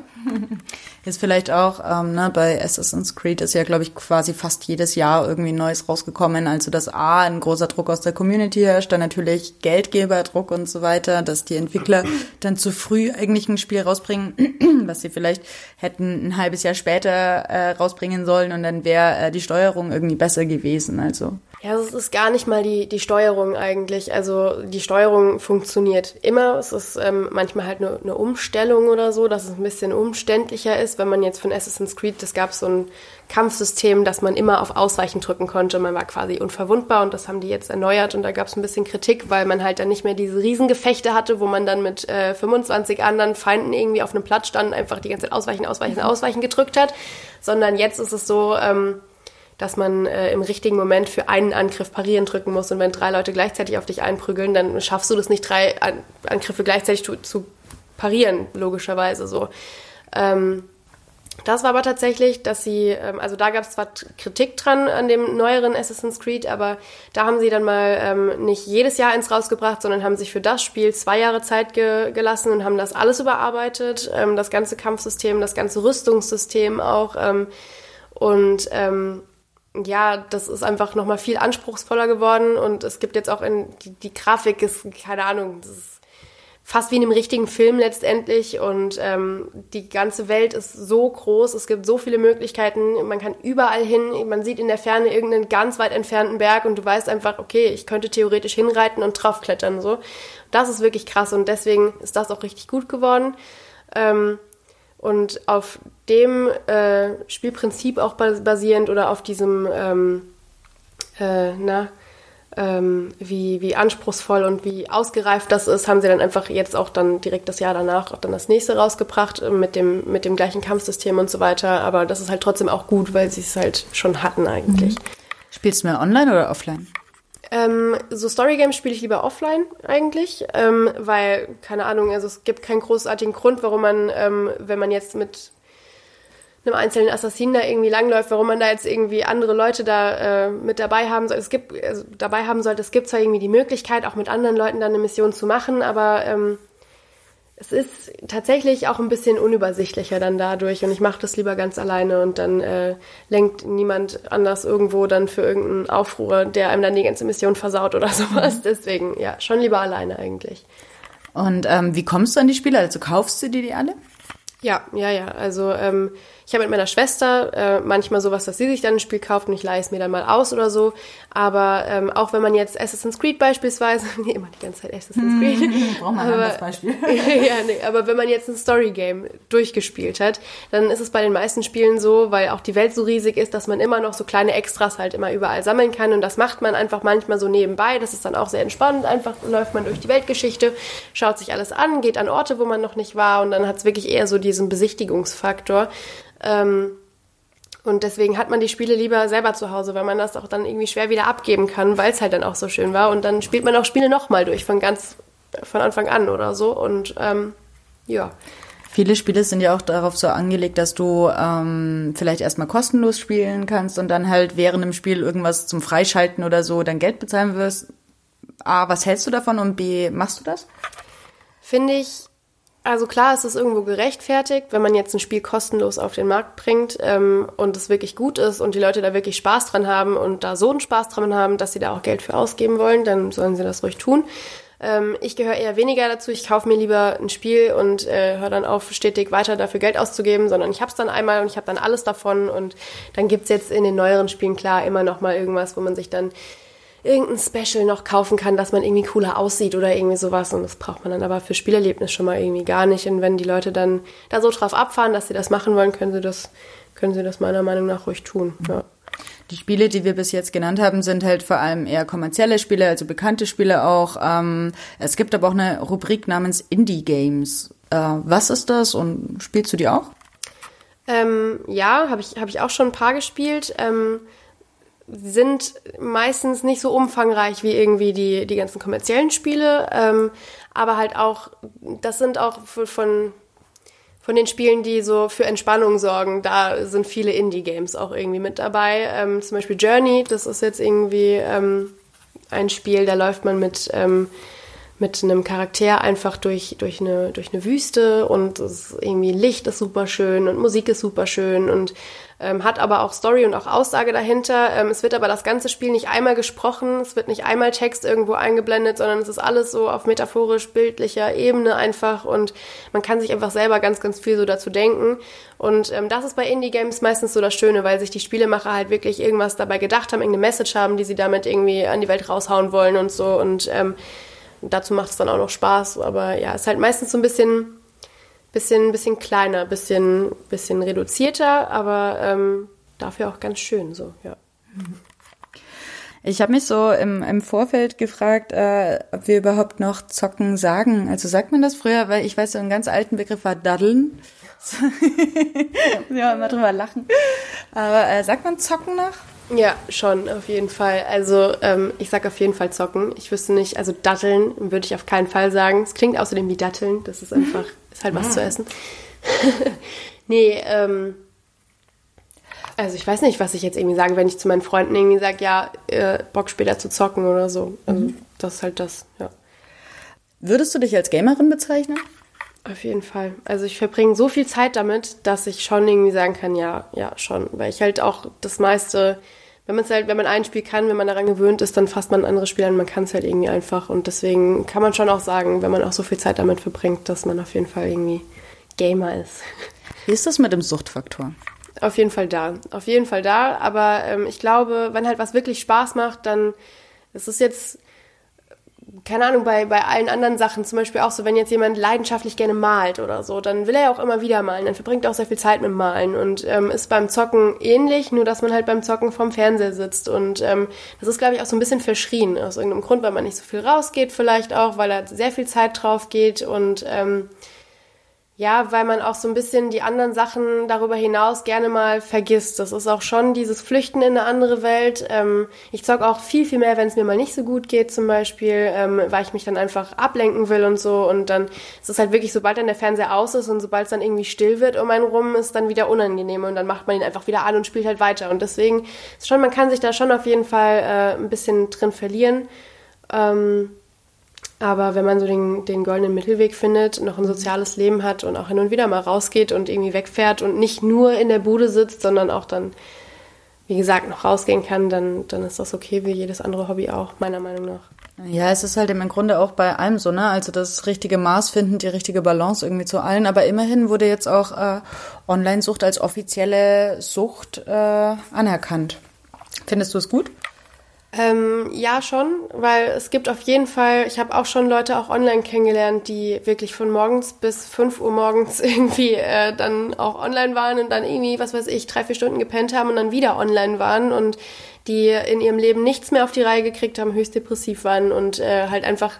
Ist vielleicht auch, ähm, ne, bei Assassin's Creed ist ja, glaube ich, quasi fast jedes Jahr irgendwie Neues rausgekommen. Also dass A, ein großer Druck aus der Community herrscht, dann natürlich Geldgeberdruck und so weiter, dass die Entwickler dann zu früh eigentlich ein Spiel rausbringen, was sie vielleicht hätten ein halbes Jahr später äh, rausbringen sollen und dann wäre äh, die Steuerung irgendwie besser gewesen. Also Ja, es ist gar nicht mal die, die Steuerung eigentlich. Also die Steuerung funktioniert immer. Es ist ähm, manchmal halt eine, eine Umstellung oder so, dass es ein bisschen umständlicher ist. Wenn man jetzt von Assassin's Creed, es gab so ein Kampfsystem, dass man immer auf Ausweichen drücken konnte. Man war quasi unverwundbar und das haben die jetzt erneuert. Und da gab es ein bisschen Kritik, weil man halt dann nicht mehr diese Riesengefechte hatte, wo man dann mit äh, fünfundzwanzig anderen Feinden irgendwie auf einem Platz stand und einfach die ganze Zeit ausweichen, ausweichen, ausweichen gedrückt hat. Sondern jetzt ist es so... Ähm, dass man äh, im richtigen Moment für einen Angriff parieren drücken muss. Und wenn drei Leute gleichzeitig auf dich einprügeln, dann schaffst du das nicht, drei An- Angriffe gleichzeitig zu, zu parieren, logischerweise so. Ähm, das war aber tatsächlich, dass sie, ähm, also da gab es zwar Kritik dran an dem neueren Assassin's Creed, aber da haben sie dann mal ähm, nicht jedes Jahr eins rausgebracht, sondern haben sich für das Spiel zwei Jahre Zeit ge- gelassen und haben das alles überarbeitet, ähm, das ganze Kampfsystem, das ganze Rüstungssystem auch. Ähm, und ähm, ja, das ist einfach nochmal viel anspruchsvoller geworden und es gibt jetzt auch in, die, die Grafik ist, keine Ahnung, das ist fast wie in einem richtigen Film letztendlich und ähm, die ganze Welt ist so groß, es gibt so viele Möglichkeiten, man kann überall hin, man sieht in der Ferne irgendeinen ganz weit entfernten Berg und du weißt einfach, okay, ich könnte theoretisch hinreiten und draufklettern, so. Das ist wirklich krass und deswegen ist das auch richtig gut geworden. Ähm, Und auf dem äh, Spielprinzip auch basierend oder auf diesem, ähm, äh, na, ähm, wie, wie anspruchsvoll und wie ausgereift das ist, haben sie dann einfach jetzt auch dann direkt das Jahr danach auch dann das nächste rausgebracht mit dem, mit dem gleichen Kampfsystem und so weiter. Aber das ist halt trotzdem auch gut, weil sie es halt schon hatten eigentlich. Mhm. Spielst du mehr online oder offline? Ähm, so Storygames spiele ich lieber offline eigentlich, ähm, weil, keine Ahnung, also es gibt keinen großartigen Grund, warum man, ähm, wenn man jetzt mit einem einzelnen Assassinen da irgendwie langläuft, warum man da jetzt irgendwie andere Leute da äh, mit dabei haben soll. Es gibt, also dabei haben sollte, es gibt zwar irgendwie die Möglichkeit, auch mit anderen Leuten dann eine Mission zu machen, aber ähm, es ist tatsächlich auch ein bisschen unübersichtlicher dann dadurch und ich mache das lieber ganz alleine und dann äh, lenkt niemand anders irgendwo dann für irgendeinen Aufruhr, der einem dann die ganze Mission versaut oder sowas. Deswegen, ja, schon lieber alleine eigentlich. Und ähm, wie kommst du an die Spiele? Also kaufst du dir die alle? Ja, ja, ja. Also ähm, ich habe mit meiner Schwester äh, manchmal sowas, dass sie sich dann ein Spiel kauft und ich leihe es mir dann mal aus oder so. Aber ähm, auch wenn man jetzt Assassin's Creed beispielsweise, nee, immer die ganze Zeit Assassin's Creed. Braucht man ein anderes Beispiel. ja, nee, aber wenn man jetzt ein Storygame durchgespielt hat, dann ist es bei den meisten Spielen so, weil auch die Welt so riesig ist, dass man immer noch so kleine Extras halt immer überall sammeln kann und das macht man einfach manchmal so nebenbei. Das ist dann auch sehr entspannt. Einfach läuft man durch die Weltgeschichte, schaut sich alles an, geht an Orte, wo man noch nicht war und dann hat es wirklich eher so diesen Besichtigungsfaktor. Ähm, und deswegen hat man die Spiele lieber selber zu Hause, weil man das auch dann irgendwie schwer wieder abgeben kann, weil es halt dann auch so schön war. Und dann spielt man auch Spiele nochmal durch, von ganz von Anfang an oder so. Und ähm, ja. Viele Spiele sind ja auch darauf so angelegt, dass du ähm, vielleicht erstmal kostenlos spielen kannst und dann halt während dem Spiel irgendwas zum Freischalten oder so dann Geld bezahlen wirst. A, was hältst du davon und B, machst du das? Finde ich, also klar, es ist irgendwo gerechtfertigt, wenn man jetzt ein Spiel kostenlos auf den Markt bringt ähm, und es wirklich gut ist und die Leute da wirklich Spaß dran haben und da so einen Spaß dran haben, dass sie da auch Geld für ausgeben wollen, dann sollen sie das ruhig tun. Ähm, ich gehöre eher weniger dazu. Ich kaufe mir lieber ein Spiel und äh, höre dann auf, stetig weiter dafür Geld auszugeben, sondern ich habe es dann einmal und ich habe dann alles davon und dann gibt's jetzt in den neueren Spielen klar immer noch mal irgendwas, wo man sich dann irgendein Special noch kaufen kann, dass man irgendwie cooler aussieht oder irgendwie sowas. Und das braucht man dann aber für Spielerlebnis schon mal irgendwie gar nicht. Und wenn die Leute dann da so drauf abfahren, dass sie das machen wollen, können sie das, können sie das meiner Meinung nach ruhig tun. Ja. Die Spiele, die wir bis jetzt genannt haben, sind halt vor allem eher kommerzielle Spiele, also bekannte Spiele auch. Ähm, es gibt aber auch eine Rubrik namens Indie-Games. Äh, was ist das und spielst du die auch? Ähm, ja, habe ich, hab ich auch schon ein paar gespielt. Ähm, sind meistens nicht so umfangreich wie irgendwie die, die ganzen kommerziellen Spiele, ähm, aber halt auch, das sind auch von, von den Spielen, die so für Entspannung sorgen, da sind viele Indie-Games auch irgendwie mit dabei. Ähm, zum Beispiel Journey, das ist jetzt irgendwie ähm, ein Spiel, da läuft man mit, ähm, mit einem Charakter einfach durch, durch, eine, durch eine Wüste und es ist irgendwie Licht ist super schön und Musik ist super schön und ähm, hat aber auch Story und auch Aussage dahinter. Ähm, es wird aber das ganze Spiel nicht einmal gesprochen, es wird nicht einmal Text irgendwo eingeblendet, sondern es ist alles so auf metaphorisch-bildlicher Ebene einfach und man kann sich einfach selber ganz, ganz viel so dazu denken. Und ähm, das ist bei Indie-Games meistens so das Schöne, weil sich die Spielemacher halt wirklich irgendwas dabei gedacht haben, irgendeine Message haben, die sie damit irgendwie an die Welt raushauen wollen und so. Und ähm, dazu macht es dann auch noch Spaß. Aber ja, es ist halt meistens so ein bisschen, bisschen, bisschen kleiner, bisschen, bisschen reduzierter, aber ähm, dafür auch ganz schön so, ja. Ich habe mich so im, im Vorfeld gefragt, äh, ob wir überhaupt noch Zocken sagen. Also sagt man das früher? Weil ich weiß, so ein ganz alten Begriff war Daddeln. Ja, immer drüber lachen. Aber äh, sagt man Zocken noch? Ja, schon, auf jeden Fall. Also ähm, ich sag auf jeden Fall Zocken. Ich wüsste nicht, also Datteln würde ich auf keinen Fall sagen. Es klingt außerdem wie Datteln. Das ist einfach, ist halt was zu essen. Nee, ähm, also ich weiß nicht, was ich jetzt irgendwie sage, wenn ich zu meinen Freunden irgendwie sage, ja, äh, Bock später zu zocken oder so. Also mhm. das ist halt das, ja. Würdest du dich als Gamerin bezeichnen? Auf jeden Fall. Also ich verbringe so viel Zeit damit, dass ich schon irgendwie sagen kann, ja, ja, schon. Weil ich halt auch das meiste, wenn man es halt, wenn man ein Spiel kann, wenn man daran gewöhnt ist, dann fasst man ein anderes Spiel an, man kann es halt irgendwie einfach. Und deswegen kann man schon auch sagen, wenn man auch so viel Zeit damit verbringt, dass man auf jeden Fall irgendwie Gamer ist. Wie ist das mit dem Suchtfaktor? Auf jeden Fall da. Auf jeden Fall da. Aber ähm, ich glaube, wenn halt was wirklich Spaß macht, dann ist es jetzt... keine Ahnung, bei, bei allen anderen Sachen, zum Beispiel auch so, wenn jetzt jemand leidenschaftlich gerne malt oder so, dann will er ja auch immer wieder malen, dann verbringt er auch sehr viel Zeit mit Malen und ähm, ist beim Zocken ähnlich, nur dass man halt beim Zocken vorm Fernseher sitzt und ähm, das ist, glaube ich, auch so ein bisschen verschrien, aus irgendeinem Grund, weil man nicht so viel rausgeht vielleicht auch, weil da sehr viel Zeit drauf geht und ähm, ja, weil man auch so ein bisschen die anderen Sachen darüber hinaus gerne mal vergisst. Das ist auch schon dieses Flüchten in eine andere Welt. Ähm, ich zocke auch viel, viel mehr, wenn es mir mal nicht so gut geht zum Beispiel, ähm, weil ich mich dann einfach ablenken will und so. Und dann ist es halt wirklich, sobald dann der Fernseher aus ist und sobald es dann irgendwie still wird um einen rum, ist dann wieder unangenehm und dann macht man ihn einfach wieder an und spielt halt weiter. Und deswegen ist schon, man kann sich da schon auf jeden Fall äh, ein bisschen drin verlieren. Ähm, Aber wenn man so den, den goldenen Mittelweg findet, noch ein soziales Leben hat und auch hin und wieder mal rausgeht und irgendwie wegfährt und nicht nur in der Bude sitzt, sondern auch dann, wie gesagt, noch rausgehen kann, dann, dann ist das okay wie jedes andere Hobby auch, meiner Meinung nach. Ja, es ist halt im Grunde auch bei allem so, ne? Also das richtige Maß finden, die richtige Balance irgendwie zu allen. Aber immerhin wurde jetzt auch äh, Online-Sucht als offizielle Sucht äh, anerkannt. Findest du es gut? Ähm, ja, schon, weil es gibt auf jeden Fall, ich habe auch schon Leute auch online kennengelernt, die wirklich von morgens bis fünf Uhr morgens irgendwie äh, dann auch online waren und dann irgendwie, was weiß ich, drei, vier Stunden gepennt haben und dann wieder online waren und die in ihrem Leben nichts mehr auf die Reihe gekriegt haben, höchst depressiv waren und äh, halt einfach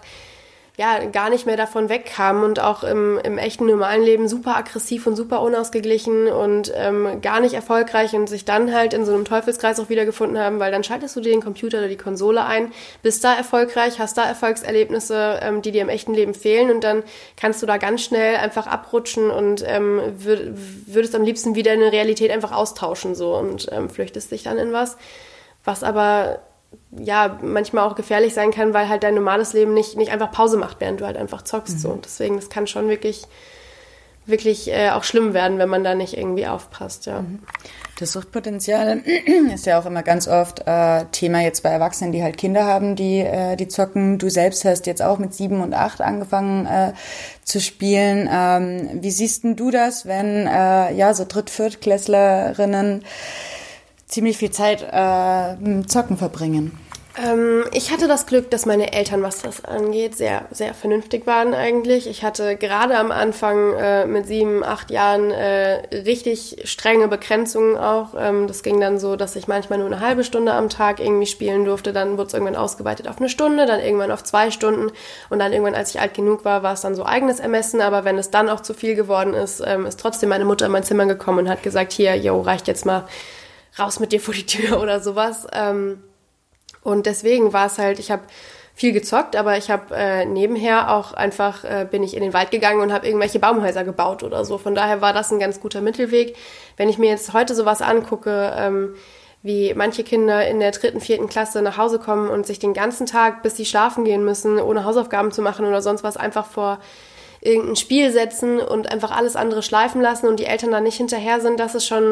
ja gar nicht mehr davon wegkamen und auch im, im echten normalen Leben super aggressiv und super unausgeglichen und ähm, gar nicht erfolgreich und sich dann halt in so einem Teufelskreis auch wiedergefunden haben, weil dann schaltest du dir den Computer oder die Konsole ein, bist da erfolgreich, hast da Erfolgserlebnisse, ähm, die dir im echten Leben fehlen und dann kannst du da ganz schnell einfach abrutschen und ähm, würd, würdest am liebsten wieder eine Realität einfach austauschen so und ähm, flüchtest dich dann in was, was aber ja, manchmal auch gefährlich sein kann, weil halt dein normales Leben nicht, nicht einfach Pause macht, während du halt einfach zockst. Mhm. So. Und deswegen, das kann schon wirklich, wirklich äh, auch schlimm werden, wenn man da nicht irgendwie aufpasst, ja. Das Suchtpotenzial ist ja auch immer ganz oft äh, Thema jetzt bei Erwachsenen, die halt Kinder haben, die, äh, die zocken. Du selbst hast jetzt auch mit sieben und acht angefangen äh, zu spielen. Ähm, wie siehst denn du das, wenn äh, ja so Dritt-, Viertklässlerinnen ziemlich viel Zeit äh, mit Zocken verbringen? Ähm, ich hatte das Glück, dass meine Eltern, was das angeht, sehr, sehr vernünftig waren eigentlich. Ich hatte gerade am Anfang äh, mit sieben, acht Jahren äh, richtig strenge Begrenzungen auch. Ähm, das ging dann so, dass ich manchmal nur eine halbe Stunde am Tag irgendwie spielen durfte. Dann wurde es irgendwann ausgeweitet auf eine Stunde, dann irgendwann auf zwei Stunden. Und dann irgendwann, als ich alt genug war, war es dann so eigenes Ermessen. Aber wenn es dann auch zu viel geworden ist, ähm, ist trotzdem meine Mutter in mein Zimmer gekommen und hat gesagt, hier, jo, reicht jetzt mal, raus mit dir vor die Tür oder sowas. Ähm, und deswegen war es halt, ich habe viel gezockt, aber ich habe äh, nebenher auch einfach, äh, bin ich in den Wald gegangen und habe irgendwelche Baumhäuser gebaut oder so. Von daher war das ein ganz guter Mittelweg. Wenn ich mir jetzt heute sowas angucke, ähm, wie manche Kinder in der dritten, vierten Klasse nach Hause kommen und sich den ganzen Tag, bis sie schlafen gehen müssen, ohne Hausaufgaben zu machen oder sonst was, einfach vor irgendein Spiel setzen und einfach alles andere schleifen lassen und die Eltern da nicht hinterher sind, das ist schon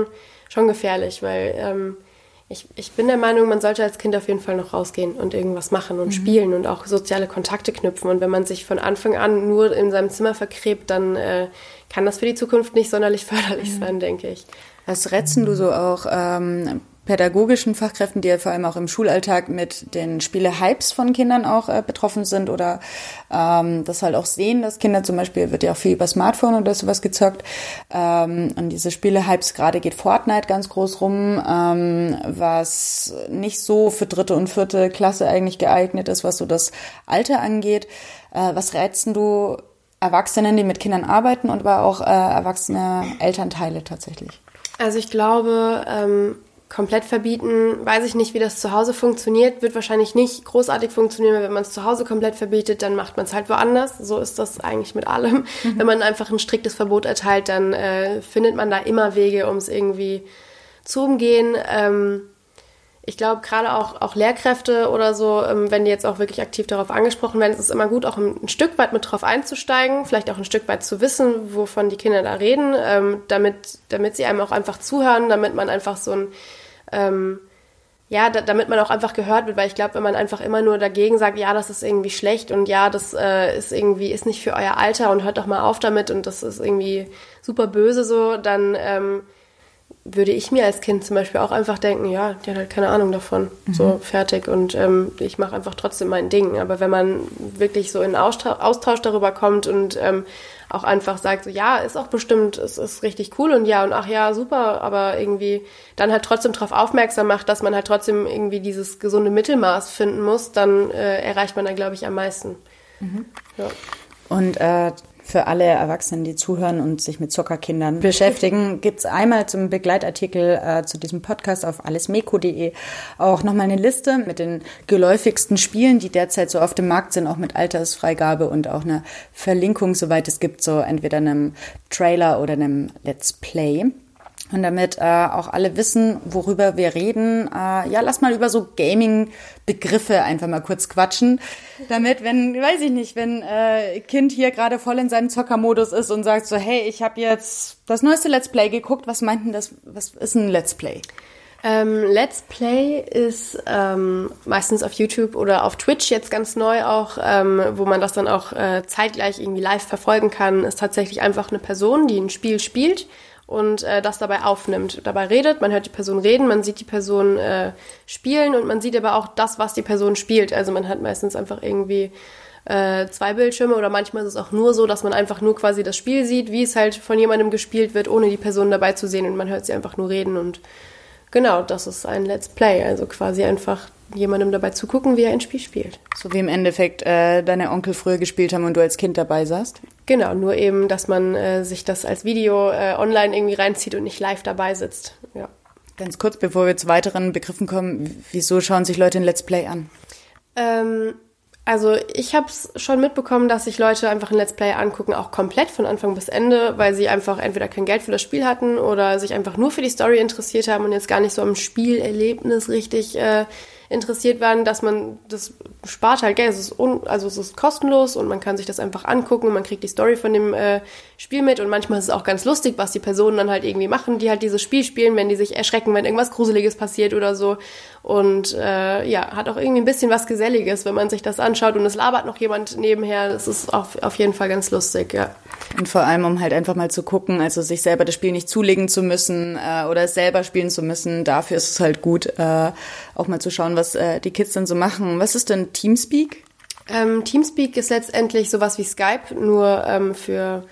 schon gefährlich, weil ähm, ich, ich bin der Meinung, man sollte als Kind auf jeden Fall noch rausgehen und irgendwas machen und mhm. spielen und auch soziale Kontakte knüpfen. Und wenn man sich von Anfang an nur in seinem Zimmer vergräbt, dann äh, kann das für die Zukunft nicht sonderlich förderlich mhm. sein, denke ich. Was rätst du so auch ähm, pädagogischen Fachkräften, die ja vor allem auch im Schulalltag mit den Spiele-Hypes von Kindern auch äh, betroffen sind oder ähm, das halt auch sehen, dass Kinder zum Beispiel, wird ja auch viel über Smartphone oder sowas gezockt ähm, und diese Spiele-Hypes, gerade geht Fortnite ganz groß rum, ähm, was nicht so für dritte und vierte Klasse eigentlich geeignet ist, was so das Alter angeht. Äh, was rätst du Erwachsenen, die mit Kindern arbeiten und aber auch äh, erwachsene Elternteile tatsächlich? Also ich glaube, ähm, komplett verbieten, weiß ich nicht, wie das zu Hause funktioniert, wird wahrscheinlich nicht großartig funktionieren, weil wenn man es zu Hause komplett verbietet, dann macht man es halt woanders. So ist das eigentlich mit allem. Mhm. Wenn man einfach ein striktes Verbot erteilt, dann äh, findet man da immer Wege, um es irgendwie zu umgehen. Ähm, ich glaube, gerade auch, auch Lehrkräfte oder so, ähm, wenn die jetzt auch wirklich aktiv darauf angesprochen werden, ist es immer gut, auch ein, ein Stück weit mit drauf einzusteigen, vielleicht auch ein Stück weit zu wissen, wovon die Kinder da reden, ähm, damit, damit sie einem auch einfach zuhören, damit man einfach so ein Ähm, ja, da, damit man auch einfach gehört wird, weil ich glaube, wenn man einfach immer nur dagegen sagt, ja, das ist irgendwie schlecht und ja, das äh, ist irgendwie, ist nicht für euer Alter und hört doch mal auf damit und das ist irgendwie super böse so, dann ähm, würde ich mir als Kind zum Beispiel auch einfach denken, ja, die hat halt keine Ahnung davon, mhm. so fertig und ähm, ich mache einfach trotzdem mein Ding. Aber wenn man wirklich so in Austausch, Austausch darüber kommt und ähm, auch einfach sagt, so ja, ist auch bestimmt, es ist richtig cool und ja und ach ja, super, aber irgendwie dann halt trotzdem darauf aufmerksam macht, dass man halt trotzdem irgendwie dieses gesunde Mittelmaß finden muss, dann äh, erreicht man da, glaube ich, am meisten. Mhm. Ja. Und äh, für alle Erwachsenen, die zuhören und sich mit Zockerkindern beschäftigen, gibt's einmal zum Begleitartikel äh, zu diesem Podcast auf allesmeko punkt de auch nochmal eine Liste mit den geläufigsten Spielen, die derzeit so auf dem Markt sind, auch mit Altersfreigabe und auch eine Verlinkung, soweit es gibt, so entweder einem Trailer oder einem Let's Play. Und damit äh, auch alle wissen, worüber wir reden, äh, ja, lass mal über so Gaming-Begriffe einfach mal kurz quatschen. Damit, wenn, weiß ich nicht, wenn äh, Kind hier gerade voll in seinem Zockermodus ist und sagt so, hey, ich habe jetzt das neueste Let's Play geguckt, was meint denn das, was ist ein Let's Play? Ähm, Let's Play ist ähm, meistens auf YouTube oder auf Twitch jetzt ganz neu auch, ähm, wo man das dann auch äh, zeitgleich irgendwie live verfolgen kann, ist tatsächlich einfach eine Person, die ein Spiel spielt und äh, das dabei aufnimmt, dabei redet, man hört die Person reden, man sieht die Person äh, spielen und man sieht aber auch das, was die Person spielt. Also man hat meistens einfach irgendwie äh, zwei Bildschirme oder manchmal ist es auch nur so, dass man einfach nur quasi das Spiel sieht, wie es halt von jemandem gespielt wird, ohne die Person dabei zu sehen und man hört sie einfach nur reden und genau, das ist ein Let's Play, also quasi einfach jemandem dabei zugucken, wie er ein Spiel spielt. So wie im Endeffekt äh, deine Onkel früher gespielt haben und du als Kind dabei saßt? Genau, nur eben, dass man äh, sich das als Video äh, online irgendwie reinzieht und nicht live dabei sitzt. Ja. Ganz kurz, bevor wir zu weiteren Begriffen kommen, wieso schauen sich Leute ein Let's Play an? Ähm, also ich habe es schon mitbekommen, dass sich Leute einfach ein Let's Play angucken, auch komplett von Anfang bis Ende, weil sie einfach entweder kein Geld für das Spiel hatten oder sich einfach nur für die Story interessiert haben und jetzt gar nicht so am Spielerlebnis richtig äh, interessiert waren, dass man, das spart halt Geld, es ist un, also es ist kostenlos und man kann sich das einfach angucken und man kriegt die Story von dem äh, Spiel mit und manchmal ist es auch ganz lustig, was die Personen dann halt irgendwie machen, die halt dieses Spiel spielen, wenn die sich erschrecken, wenn irgendwas Gruseliges passiert oder so und äh, ja, hat auch irgendwie ein bisschen was Geselliges, wenn man sich das anschaut und es labert noch jemand nebenher, das ist auf, auf jeden Fall ganz lustig, ja. Und vor allem, um halt einfach mal zu gucken, also sich selber das Spiel nicht zulegen zu müssen äh, oder es selber spielen zu müssen, dafür ist es halt gut, äh, auch mal zu schauen, was äh, die Kids dann so machen. Was ist denn Teamspeak? Ähm, Teamspeak ist letztendlich sowas wie Skype, nur ähm, für,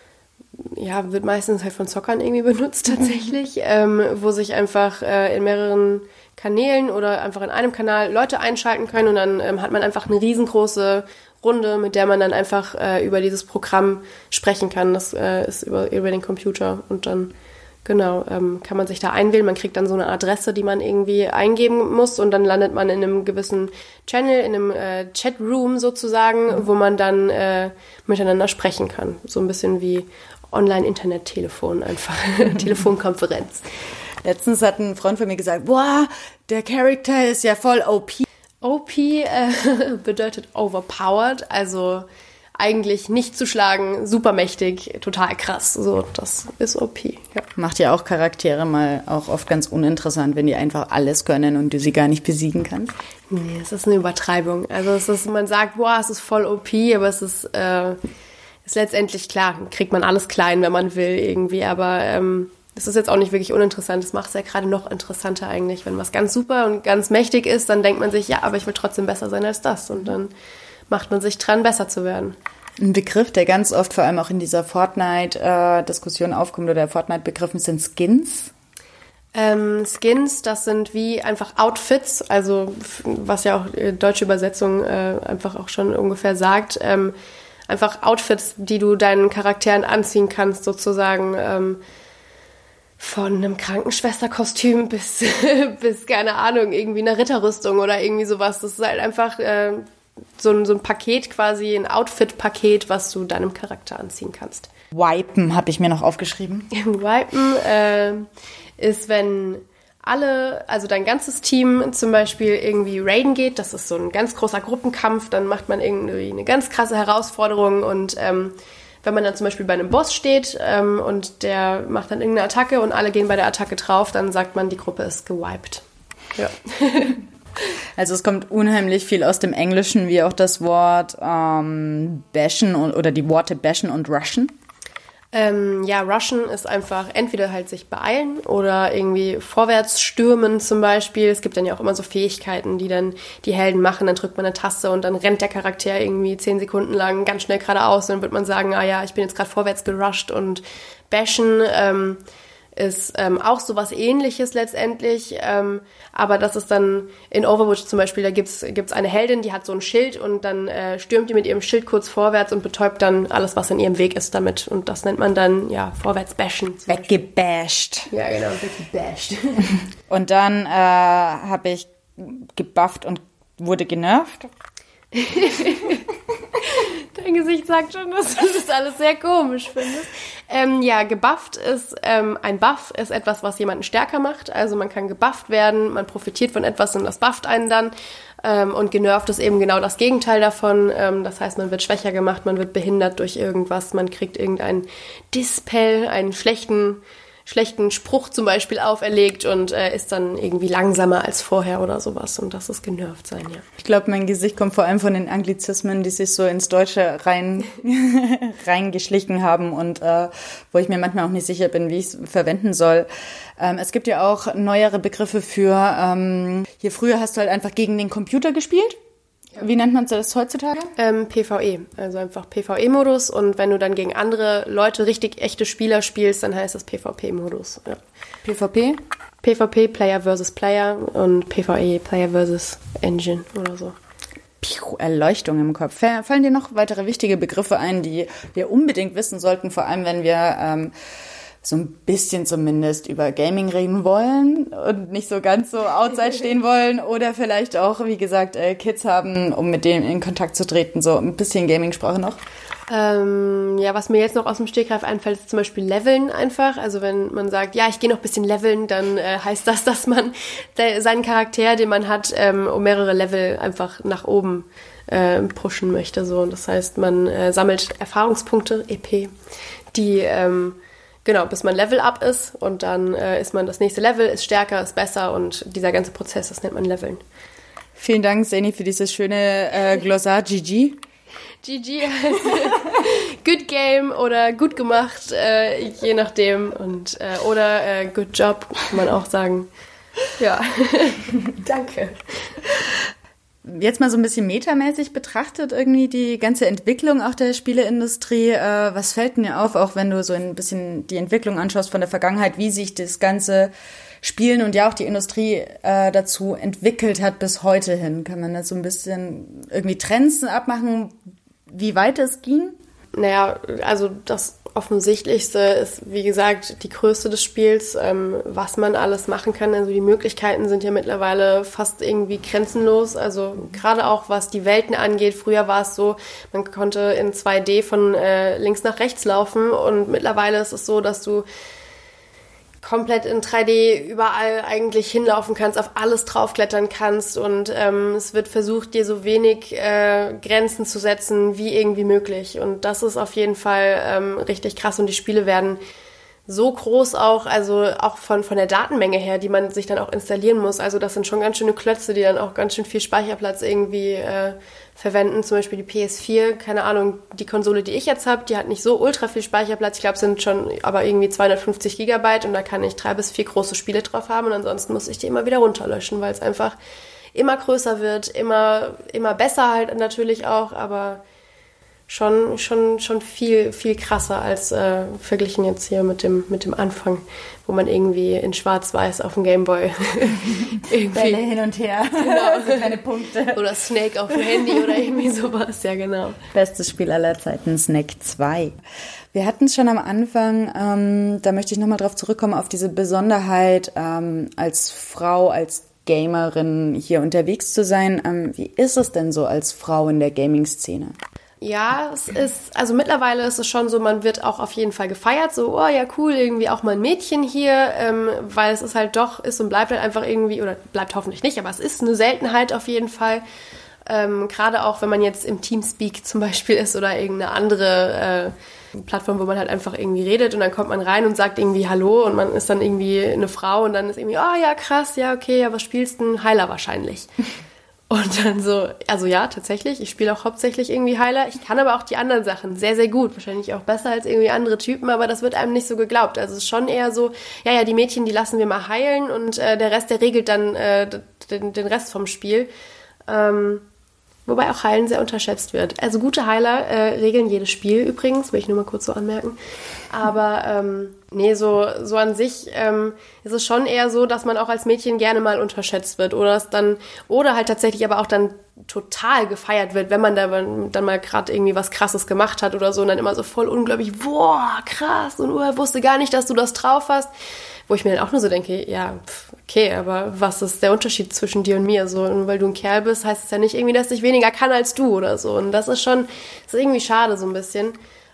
ja, wird meistens halt von Zockern irgendwie benutzt tatsächlich, ähm, wo sich einfach äh, in mehreren Kanälen oder einfach in einem Kanal Leute einschalten können und dann ähm, hat man einfach eine riesengroße Runde, mit der man dann einfach äh, über dieses Programm sprechen kann. Das äh, ist über, über den Computer und dann genau, ähm, kann man sich da einwählen. Man kriegt dann so eine Adresse, die man irgendwie eingeben muss und dann landet man in einem gewissen Channel, in einem äh, Chatroom sozusagen, mhm. wo man dann äh, miteinander sprechen kann. So ein bisschen wie Online-Internet-Telefon einfach, Telefonkonferenz. Letztens hat ein Freund von mir gesagt, boah, der Charakter ist ja voll O P. O P äh, bedeutet overpowered, also eigentlich nicht zu schlagen, super mächtig, total krass. So, das ist O P. Ja. Macht ja auch Charaktere mal auch oft ganz uninteressant, wenn die einfach alles können und du sie gar nicht besiegen kannst. Nee, es ist eine Übertreibung. Also es ist, man sagt, boah, es ist voll O P, aber es ist, äh, ist letztendlich klar, kriegt man alles klein, wenn man will irgendwie, aber ähm, das ist jetzt auch nicht wirklich uninteressant. Das macht es ja gerade noch interessanter eigentlich. Wenn was ganz super und ganz mächtig ist, dann denkt man sich, ja, aber ich will trotzdem besser sein als das. Und dann macht man sich dran, besser zu werden. Ein Begriff, der ganz oft vor allem auch in dieser Fortnite-Diskussion aufkommt oder Fortnite-Begriffen, sind Skins. Ähm, Skins, das sind wie einfach Outfits, also was ja auch die deutsche Übersetzung äh, einfach auch schon ungefähr sagt. Ähm, einfach Outfits, die du deinen Charakteren anziehen kannst, sozusagen. Ähm, von einem Krankenschwesterkostüm bis, bis, keine Ahnung, irgendwie eine Ritterrüstung oder irgendwie sowas. Das ist halt einfach äh, so, ein, so ein Paket quasi, ein Outfit-Paket, was du deinem Charakter anziehen kannst. Wipen habe ich mir noch aufgeschrieben. Wipen äh, ist, wenn alle, also dein ganzes Team zum Beispiel irgendwie raiden geht, das ist so ein ganz großer Gruppenkampf, dann macht man irgendwie eine ganz krasse Herausforderung und ähm, wenn man dann zum Beispiel bei einem Boss steht ähm, und der macht dann irgendeine Attacke und alle gehen bei der Attacke drauf, dann sagt man, die Gruppe ist gewiped. Ja. Also es kommt unheimlich viel aus dem Englischen, wie auch das Wort ähm, bashen und, oder die Worte bashen und rushen. Ähm, ja, rushen ist einfach entweder halt sich beeilen oder irgendwie vorwärts stürmen zum Beispiel. Es gibt dann ja auch immer so Fähigkeiten, die dann die Helden machen. Dann drückt man eine Taste und dann rennt der Charakter irgendwie zehn Sekunden lang ganz schnell geradeaus. Und dann wird man sagen, ah ja, ich bin jetzt gerade vorwärts gerusht. Und bashen ähm, ist ähm, auch sowas Ähnliches letztendlich. Ähm, aber das ist dann in Overwatch zum Beispiel, da gibt's gibt's eine Heldin, die hat so ein Schild und dann äh, stürmt die mit ihrem Schild kurz vorwärts und betäubt dann alles, was in ihrem Weg ist damit. Und das nennt man dann, ja, vorwärts bashen. Weggebasht. Ja, genau, weggebasht. Und dann äh, habe ich gebufft und wurde genervt. Dein Gesicht sagt schon, dass du das alles sehr komisch findest. Ähm, ja, gebufft ist, ähm, ein Buff ist etwas, was jemanden stärker macht. Also man kann gebufft werden, man profitiert von etwas und das bufft einen dann. Ähm, und genervt ist eben genau das Gegenteil davon. Ähm, das heißt, man wird schwächer gemacht, man wird behindert durch irgendwas, man kriegt irgendein Dispel, einen schlechten schlechten Spruch zum Beispiel auferlegt und äh, ist dann irgendwie langsamer als vorher oder sowas. Und das ist genervt sein, ja. Ich glaube, mein Gesicht kommt vor allem von den Anglizismen, die sich so ins Deutsche rein reingeschlichen haben und äh, wo ich mir manchmal auch nicht sicher bin, wie ich es verwenden soll. Ähm, es gibt ja auch neuere Begriffe für, ähm, hier früher hast du halt einfach gegen den Computer gespielt. Wie nennt man das heutzutage? Ähm, PvE, also einfach PvE-Modus. Und wenn du dann gegen andere Leute, richtig echte Spieler spielst, dann heißt das PvP-Modus. Ja. PvP? PvP, Player versus Player und PvE, Player versus Engine oder so. Piu, Erleuchtung im Kopf. Fallen dir noch weitere wichtige Begriffe ein, die wir unbedingt wissen sollten, vor allem wenn wir ähm, so ein bisschen zumindest über Gaming reden wollen und nicht so ganz so outside stehen wollen oder vielleicht auch, wie gesagt, äh, Kids haben, um mit denen in Kontakt zu treten, so ein bisschen Gaming-Sprache noch? Ähm, ja, was mir jetzt noch aus dem Stegreif einfällt, ist zum Beispiel Leveln einfach. Also wenn man sagt, ja, ich gehe noch ein bisschen leveln, dann äh, heißt das, dass man de- seinen Charakter, den man hat, ähm, um mehrere Level einfach nach oben äh, pushen möchte. So. Und das heißt, man äh, sammelt Erfahrungspunkte, E P, die ähm, Genau, bis man Level up ist und dann äh, ist man das nächste Level, ist stärker, ist besser und dieser ganze Prozess, das nennt man Leveln. Vielen Dank, Seni, für dieses schöne äh, Glossar G G. G G heißt Good Game oder gut gemacht, äh, je nachdem und äh, oder äh, Good Job, kann man auch sagen. Ja, danke. Jetzt mal so ein bisschen metamäßig betrachtet, irgendwie die ganze Entwicklung auch der Spieleindustrie. Äh, was fällt dir auf, auch wenn du so ein bisschen die Entwicklung anschaust von der Vergangenheit, wie sich das ganze Spielen und ja auch die Industrie äh, dazu entwickelt hat bis heute hin? Kann man da so ein bisschen irgendwie Trends abmachen, wie weit es ging? Naja, also das Offensichtlichste ist, wie gesagt, die Größe des Spiels, ähm, was man alles machen kann. Also die Möglichkeiten sind ja mittlerweile fast irgendwie grenzenlos. Also gerade auch, was die Welten angeht. Früher war es so, man konnte in zwei D von äh, links nach rechts laufen und mittlerweile ist es so, dass du komplett in drei D überall eigentlich hinlaufen kannst, auf alles draufklettern kannst und ähm, es wird versucht, dir so wenig äh, Grenzen zu setzen wie irgendwie möglich. Und das ist auf jeden Fall ähm, richtig krass und die Spiele werden so groß auch, also auch von, von der Datenmenge her, die man sich dann auch installieren muss. Also das sind schon ganz schöne Klötze, die dann auch ganz schön viel Speicherplatz irgendwie äh, verwenden. Zum Beispiel die P S vier, keine Ahnung, die Konsole, die ich jetzt habe, die hat nicht so ultra viel Speicherplatz. Ich glaube, es sind schon aber irgendwie zweihundertfünfzig Gigabyte und da kann ich drei bis vier große Spiele drauf haben und ansonsten muss ich die immer wieder runterlöschen, weil es einfach immer größer wird, immer, immer besser halt natürlich auch, aber schon, schon, schon viel, viel krasser als äh, verglichen jetzt hier mit dem, mit dem Anfang, wo man irgendwie in Schwarz-Weiß auf dem Gameboy irgendwie Bälle hin und her, genau. also keine Punkte. Oder Snake auf dem Handy oder irgendwie sowas, ja genau. Bestes Spiel aller Zeiten, Snake zwei. Wir hatten es schon am Anfang, ähm, da möchte ich nochmal drauf zurückkommen, auf diese Besonderheit ähm, als Frau, als Gamerin hier unterwegs zu sein. Ähm, wie ist es denn so als Frau in der Gaming-Szene? Ja, es ist, also mittlerweile ist es schon so, man wird auch auf jeden Fall gefeiert, so, oh ja, cool, irgendwie auch mal ein Mädchen hier, ähm, weil es ist halt doch, ist und bleibt halt einfach irgendwie, oder bleibt hoffentlich nicht, aber es ist eine Seltenheit auf jeden Fall. Ähm, gerade auch, wenn man jetzt im Teamspeak zum Beispiel ist oder irgendeine andere äh, Plattform, wo man halt einfach irgendwie redet und dann kommt man rein und sagt irgendwie Hallo und man ist dann irgendwie eine Frau und dann ist irgendwie, oh ja, krass, ja, okay, ja, was spielst du? Heiler wahrscheinlich. Und dann so, also ja, tatsächlich, ich spiele auch hauptsächlich irgendwie Heiler. Ich kann aber auch die anderen Sachen sehr, sehr gut. Wahrscheinlich auch besser als irgendwie andere Typen, aber das wird einem nicht so geglaubt. Also es ist schon eher so, ja, ja, die Mädchen, die lassen wir mal heilen und äh, der Rest, der regelt dann äh, den, den Rest vom Spiel. Ähm, wobei auch Heilen sehr unterschätzt wird. Also gute Heiler äh, regeln jedes Spiel übrigens, will ich nur mal kurz so anmerken. Aber ähm, nee, so, so an sich ähm, ist es schon eher so, dass man auch als Mädchen gerne mal unterschätzt wird oder es dann oder halt tatsächlich aber auch dann total gefeiert wird, wenn man da dann mal gerade irgendwie was Krasses gemacht hat oder so und dann immer so voll unglaublich, boah, krass und oh, wusste gar nicht, dass du das drauf hast. Wo ich mir dann auch nur so denke, ja, pff, okay, aber was ist der Unterschied zwischen dir und mir? So, und weil du ein Kerl bist, heißt es ja nicht irgendwie, dass ich weniger kann als du oder so. Und das ist schon, das ist irgendwie schade so ein bisschen.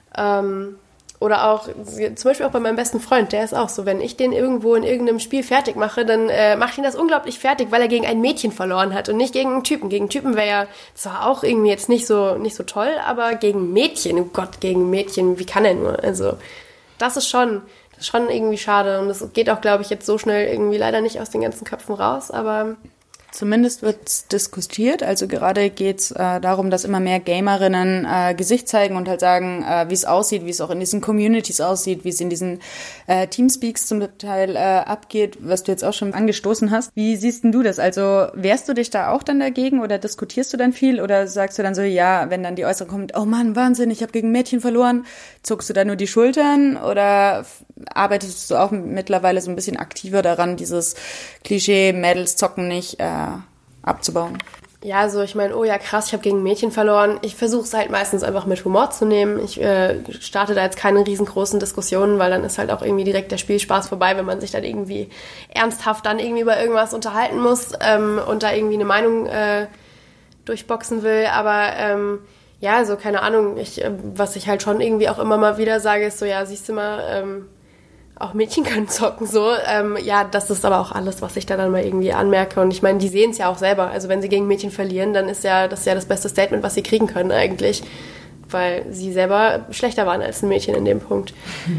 Ähm, oder auch, zum Beispiel auch bei meinem besten Freund, der ist auch so, wenn ich den irgendwo in irgendeinem Spiel fertig mache, dann äh, macht ihn das unglaublich fertig, weil er gegen ein Mädchen verloren hat und nicht gegen einen Typen. Gegen einen Typen wäre ja zwar auch irgendwie jetzt nicht so, nicht so toll, aber gegen Mädchen, oh Gott, gegen Mädchen, wie kann er nur? Also, das ist schon... Das ist schon irgendwie schade und das geht auch, glaube ich, jetzt so schnell irgendwie leider nicht aus den ganzen Köpfen raus, aber... Zumindest wird diskutiert, also gerade geht es äh, darum, dass immer mehr Gamerinnen äh, Gesicht zeigen und halt sagen, äh, wie es aussieht, wie es auch in diesen Communities aussieht, wie es in diesen äh, Teamspeaks zum Teil äh, abgeht, was du jetzt auch schon angestoßen hast. Wie siehst denn du das? Also wehrst du dich da auch dann dagegen oder diskutierst du dann viel oder sagst du dann so, ja, wenn dann die Äußerung kommt, oh Mann, Wahnsinn, ich habe gegen ein Mädchen verloren, zuckst du da nur die Schultern oder arbeitest du auch mittlerweile so ein bisschen aktiver daran, dieses Klischee, Mädels zocken nicht, äh, abzubauen? Ja, also ich meine, oh ja, krass, ich habe gegen ein Mädchen verloren. Ich versuche es halt meistens einfach mit Humor zu nehmen. Ich äh, starte da jetzt keine riesengroßen Diskussionen, weil dann ist halt auch irgendwie direkt der Spielspaß vorbei, wenn man sich dann irgendwie ernsthaft dann irgendwie über irgendwas unterhalten muss ähm, und da irgendwie eine Meinung äh, durchboxen will. Aber ähm, ja, also keine Ahnung, ich, äh, was ich halt schon irgendwie auch immer mal wieder sage, ist so, ja, siehst du mal, ähm, auch Mädchen können zocken, so. Ähm, ja, das ist aber auch alles, was ich da dann mal irgendwie anmerke. Und ich meine, die sehen es ja auch selber. Also wenn sie gegen Mädchen verlieren, dann ist ja das ist ja das beste Statement, was sie kriegen können eigentlich. Weil sie selber schlechter waren als ein Mädchen in dem Punkt.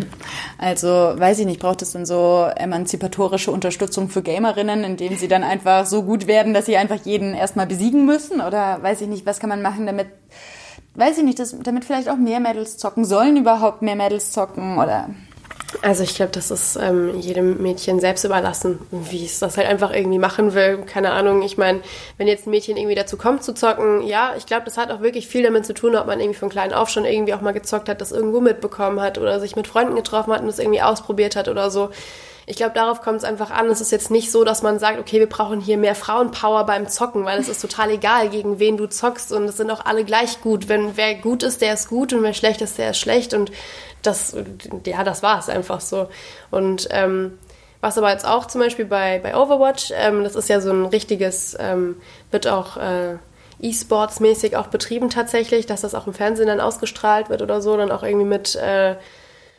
Also, weiß ich nicht, braucht es denn so emanzipatorische Unterstützung für Gamerinnen, indem sie dann einfach so gut werden, dass sie einfach jeden erstmal besiegen müssen? Oder weiß ich nicht, was kann man machen, damit, weiß ich nicht, dass, damit vielleicht auch mehr Mädels zocken? Sollen überhaupt mehr Mädels zocken? Oder... Also ich glaube, das ist ähm, jedem Mädchen selbst überlassen, wie es das halt einfach irgendwie machen will. Keine Ahnung, ich meine, wenn jetzt ein Mädchen irgendwie dazu kommt zu zocken, ja, ich glaube, das hat auch wirklich viel damit zu tun, ob man irgendwie von klein auf schon irgendwie auch mal gezockt hat, das irgendwo mitbekommen hat oder sich mit Freunden getroffen hat und das irgendwie ausprobiert hat oder so. Ich glaube, darauf kommt es einfach an. Es ist jetzt nicht so, dass man sagt, okay, wir brauchen hier mehr Frauenpower beim Zocken, weil es ist total egal, gegen wen du zockst und es sind auch alle gleich gut. Wenn wer gut ist, der ist gut und wer schlecht ist, der ist schlecht und das, ja, das war es einfach so. Und ähm, was aber jetzt auch zum Beispiel bei, bei Overwatch, ähm, das ist ja so ein richtiges, ähm, wird auch äh, E-Sports-mäßig auch betrieben tatsächlich, dass das auch im Fernsehen dann ausgestrahlt wird oder so, dann auch irgendwie mit... Äh,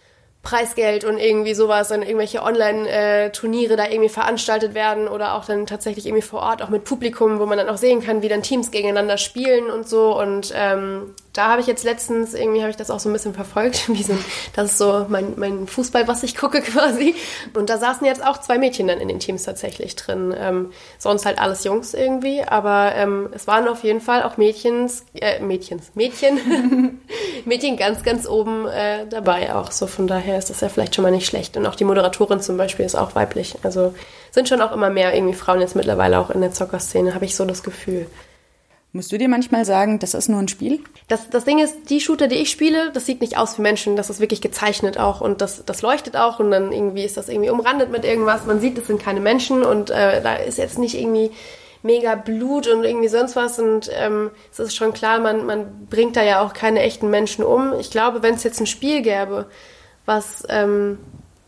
Preisgeld und irgendwie sowas, dann irgendwelche Online-Turniere da irgendwie veranstaltet werden oder auch dann tatsächlich irgendwie vor Ort, auch mit Publikum, wo man dann auch sehen kann, wie dann Teams gegeneinander spielen und so. Und ähm, da habe ich jetzt letztens, irgendwie habe ich das auch so ein bisschen verfolgt, wie so, das ist so mein, mein Fußball, was ich gucke quasi. Und da saßen jetzt auch zwei Mädchen dann in den Teams tatsächlich drin. Ähm, sonst halt alles Jungs irgendwie, aber ähm, es waren auf jeden Fall auch Mädchens, äh, Mädchens, Mädchen, Mädchen ganz, ganz oben äh, dabei auch. So von daher ist das ja vielleicht schon mal nicht schlecht. Und auch die Moderatorin zum Beispiel ist auch weiblich. Also sind schon auch immer mehr irgendwie Frauen jetzt mittlerweile auch in der Zockerszene, habe ich so das Gefühl. Musst du dir manchmal sagen, das ist nur ein Spiel? Das, das Ding ist, die Shooter, die ich spiele, das sieht nicht aus wie Menschen, das ist wirklich gezeichnet auch und das, das leuchtet auch und dann irgendwie ist das irgendwie umrandet mit irgendwas. Man sieht, das sind keine Menschen und äh, da ist jetzt nicht irgendwie mega Blut und irgendwie sonst was und ähm, es ist schon klar, man, man bringt da ja auch keine echten Menschen um. Ich glaube, wenn es jetzt ein Spiel gäbe, was ähm,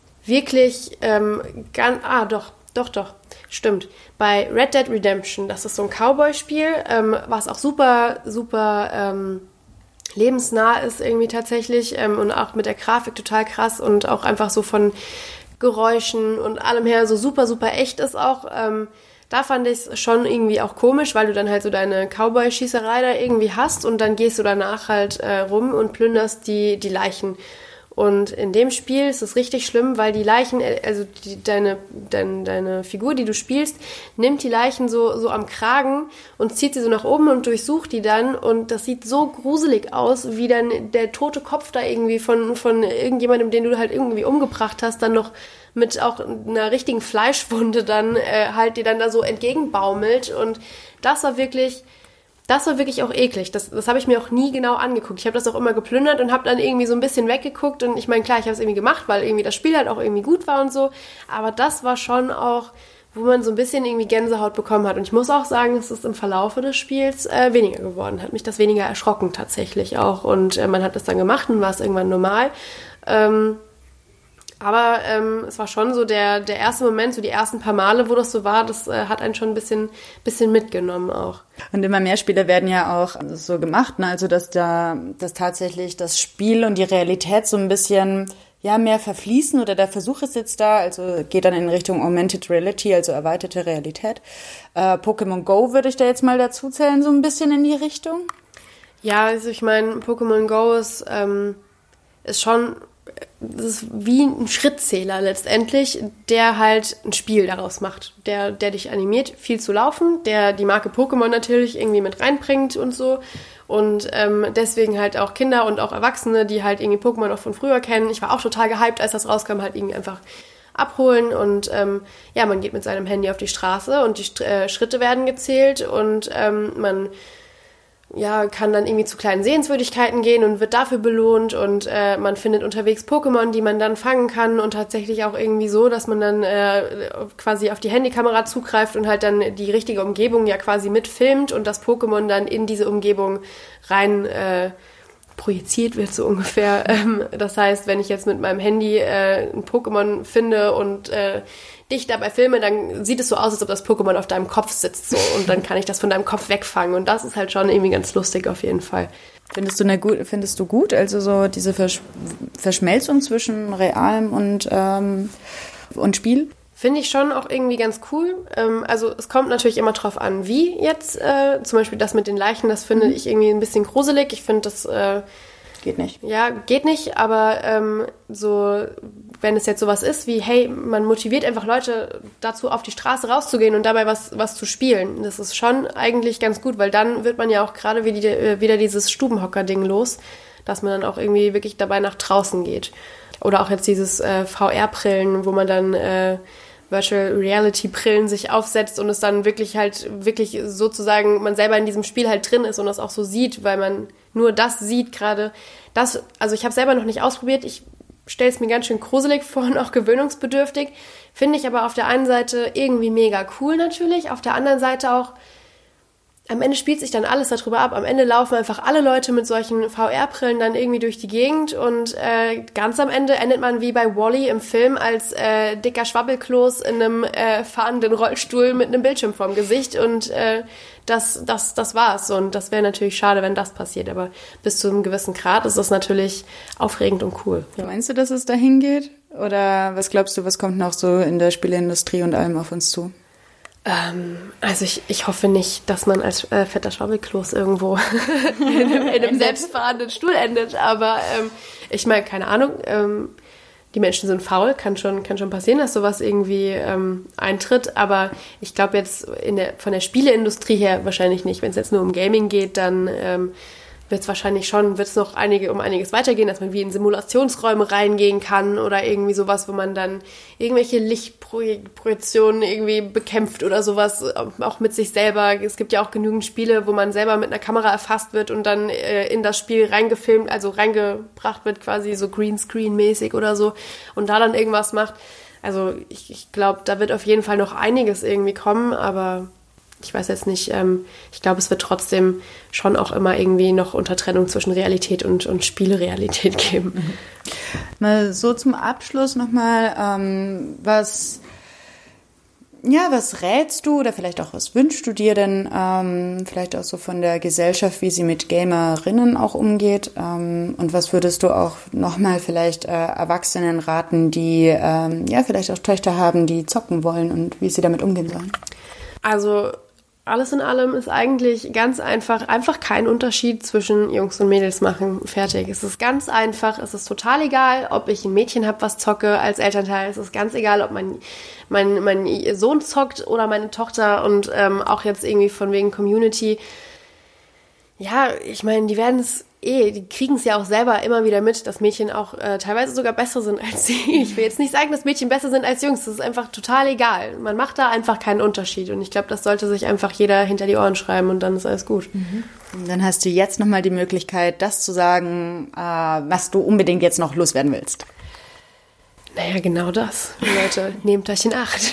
wirklich ähm, ganz, ah doch, doch, doch, stimmt. Bei Red Dead Redemption, das ist so ein Cowboy-Spiel, ähm, was auch super, super ähm, lebensnah ist irgendwie tatsächlich ähm, und auch mit der Grafik total krass und auch einfach so von Geräuschen und allem her so super, super echt ist auch. Ähm, da fand ich es schon irgendwie auch komisch, weil du dann halt so deine Cowboy-Schießerei da irgendwie hast und dann gehst du danach halt äh, rum und plünderst die, die Leichen. Und in dem Spiel ist es richtig schlimm, weil die Leichen, also die, deine, deine, deine Figur, die du spielst, nimmt die Leichen so, so am Kragen und zieht sie so nach oben und durchsucht die dann. Und das sieht so gruselig aus, wie dann der tote Kopf da irgendwie von, von irgendjemandem, den du halt irgendwie umgebracht hast, dann noch mit auch einer richtigen Fleischwunde dann äh, halt dir dann da so entgegenbaumelt. Und das war wirklich... Das war wirklich auch eklig. Das, das habe ich mir auch nie genau angeguckt. Ich habe das auch immer geplündert und habe dann irgendwie so ein bisschen weggeguckt. Und ich meine, klar, ich habe es irgendwie gemacht, weil irgendwie das Spiel halt auch irgendwie gut war und so. Aber das war schon auch, wo man so ein bisschen irgendwie Gänsehaut bekommen hat. Und ich muss auch sagen, es ist im Verlaufe des Spiels äh, weniger geworden. Hat mich das weniger erschrocken tatsächlich auch. Und äh, man hat das dann gemacht und war es irgendwann normal. Ähm, Aber ähm, es war schon so der, der erste Moment, so die ersten paar Male, wo das so war, das äh, hat einen schon ein bisschen, bisschen mitgenommen auch. Und immer mehr Spiele werden ja auch so gemacht, ne? Also dass da dass tatsächlich das Spiel und die Realität so ein bisschen ja mehr verfließen oder der Versuch ist jetzt da, also geht dann in Richtung Augmented Reality, also erweiterte Realität. Äh, Pokémon Go würde ich da jetzt mal dazu zählen, so ein bisschen in die Richtung? Ja, also ich meine, Pokémon Go ist, ähm, ist schon... Das ist wie ein Schrittzähler letztendlich, der halt ein Spiel daraus macht, der, der dich animiert, viel zu laufen, der die Marke Pokémon natürlich irgendwie mit reinbringt und so und ähm, deswegen halt auch Kinder und auch Erwachsene, die halt irgendwie Pokémon auch von früher kennen. Ich war auch total gehypt, als das rauskam, halt irgendwie einfach abholen und ähm, ja, man geht mit seinem Handy auf die Straße und die äh, Schritte werden gezählt und ähm, man ja, kann dann irgendwie zu kleinen Sehenswürdigkeiten gehen und wird dafür belohnt und äh, man findet unterwegs Pokémon, die man dann fangen kann und tatsächlich auch irgendwie so, dass man dann äh, quasi auf die Handykamera zugreift und halt dann die richtige Umgebung ja quasi mitfilmt und das Pokémon dann in diese Umgebung rein äh, projiziert wird, so ungefähr. Ähm, das heißt, wenn ich jetzt mit meinem Handy äh, ein Pokémon finde und äh, dich dabei filme, dann sieht es so aus, als ob das Pokémon auf deinem Kopf sitzt so und dann kann ich das von deinem Kopf wegfangen und das ist halt schon irgendwie ganz lustig auf jeden Fall. Findest du eine gut, findest du gut, also so diese Versch- Verschmelzung zwischen realem und ähm, und Spiel? Finde ich schon auch irgendwie ganz cool. Ähm, also es kommt natürlich immer drauf an, wie jetzt. Äh, zum Beispiel das mit den Leichen, das finde mhm. ich irgendwie ein bisschen gruselig. Ich finde das... Äh, Geht nicht. Ja, geht nicht, aber ähm, so, wenn es jetzt sowas ist wie, hey, man motiviert einfach Leute dazu, auf die Straße rauszugehen und dabei was, was zu spielen. Das ist schon eigentlich ganz gut, weil dann wird man ja auch gerade wieder, wieder dieses Stubenhocker-Ding los, dass man dann auch irgendwie wirklich dabei nach draußen geht. Oder auch jetzt dieses äh, V R-Brillen, wo man dann äh, Virtual Reality Brillen sich aufsetzt und es dann wirklich halt, wirklich sozusagen man selber in diesem Spiel halt drin ist und das auch so sieht, weil man nur das sieht gerade. Das, also ich habe selber noch nicht ausprobiert, ich stelle es mir ganz schön gruselig vor und auch gewöhnungsbedürftig, finde ich aber auf der einen Seite irgendwie mega cool natürlich, auf der anderen Seite auch am Ende spielt sich dann alles darüber ab. Am Ende laufen einfach alle Leute mit solchen V R-Brillen dann irgendwie durch die Gegend und äh, ganz am Ende endet man wie bei Wall-E im Film als äh, dicker Schwabbelkloß in einem äh, fahrenden Rollstuhl mit einem Bildschirm vorm Gesicht und äh, das, das, das war's. Und das wäre natürlich schade, wenn das passiert. Aber bis zu einem gewissen Grad ist das natürlich aufregend und cool. Ja. Meinst du, dass es dahin geht? Oder was glaubst du, was kommt noch so in der Spieleindustrie und allem auf uns zu? Ähm, also ich, ich hoffe nicht, dass man als äh, fetter Schwabbelkloß irgendwo in, einem, in einem selbstfahrenden Stuhl endet, aber ähm, ich meine, keine Ahnung, ähm, die Menschen sind faul, kann schon, kann schon passieren, dass sowas irgendwie ähm, eintritt, aber ich glaube jetzt in der, von der Spieleindustrie her wahrscheinlich nicht. Wenn es jetzt nur um Gaming geht, dann ähm, wird es wahrscheinlich schon, wird es noch einige um einiges weitergehen, dass man wie in Simulationsräume reingehen kann oder irgendwie sowas, wo man dann irgendwelche Lichtprojektionen irgendwie bekämpft oder sowas, auch mit sich selber. Es gibt ja auch genügend Spiele, wo man selber mit einer Kamera erfasst wird und dann äh, in das Spiel reingefilmt, also reingebracht wird quasi so Greenscreen-mäßig oder so und da dann irgendwas macht. Also ich, ich glaube, da wird auf jeden Fall noch einiges irgendwie kommen, aber ich weiß jetzt nicht, ähm, ich glaube, es wird trotzdem schon auch immer irgendwie noch Untertrennung zwischen Realität und, und Spielerealität geben. Mhm. Mal so zum Abschluss nochmal, ähm, was, ja, was rätst du oder vielleicht auch was wünschst du dir denn, ähm, vielleicht auch so von der Gesellschaft, wie sie mit Gamerinnen auch umgeht, ähm, und was würdest du auch nochmal vielleicht äh, Erwachsenen raten, die ähm, ja vielleicht auch Töchter haben, die zocken wollen und wie sie damit umgehen sollen? Also alles in allem ist eigentlich ganz einfach, einfach kein Unterschied zwischen Jungs und Mädels machen. Fertig. Es ist ganz einfach. Es ist total egal, ob ich ein Mädchen habe, was zocke als Elternteil. Es ist ganz egal, ob mein, mein, mein Sohn zockt oder meine Tochter und ähm, auch jetzt irgendwie von wegen Community. Ja, ich meine, die werden es eh, die kriegen es ja auch selber immer wieder mit, dass Mädchen auch äh, teilweise sogar besser sind als sie. Ich will jetzt nicht sagen, dass Mädchen besser sind als Jungs. Das ist einfach total egal. Man macht da einfach keinen Unterschied. Und ich glaube, das sollte sich einfach jeder hinter die Ohren schreiben und dann ist alles gut. Mhm. Dann hast du jetzt nochmal die Möglichkeit, das zu sagen, äh, was du unbedingt jetzt noch loswerden willst. Naja, genau das. Leute, nehmt euch in Acht.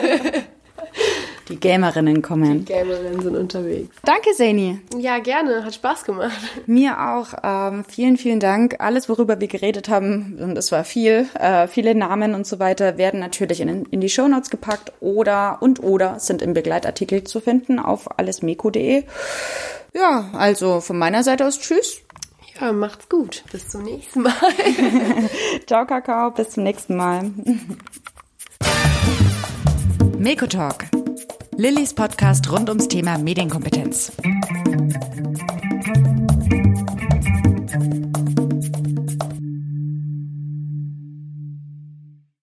Die Gamerinnen kommen. Die Gamerinnen sind unterwegs. Danke, Saini. Ja, gerne. Hat Spaß gemacht. Mir auch. Ähm, vielen, vielen Dank. Alles, worüber wir geredet haben, und es war viel, äh, viele Namen und so weiter, werden natürlich in, in die Shownotes gepackt oder und oder sind im Begleitartikel zu finden auf allesmeko punkt de. Ja, also von meiner Seite aus tschüss. Ja, macht's gut. Bis zum nächsten Mal. Ciao, Kakao. Bis zum nächsten Mal. Meko Talk. Lillys Podcast rund ums Thema Medienkompetenz.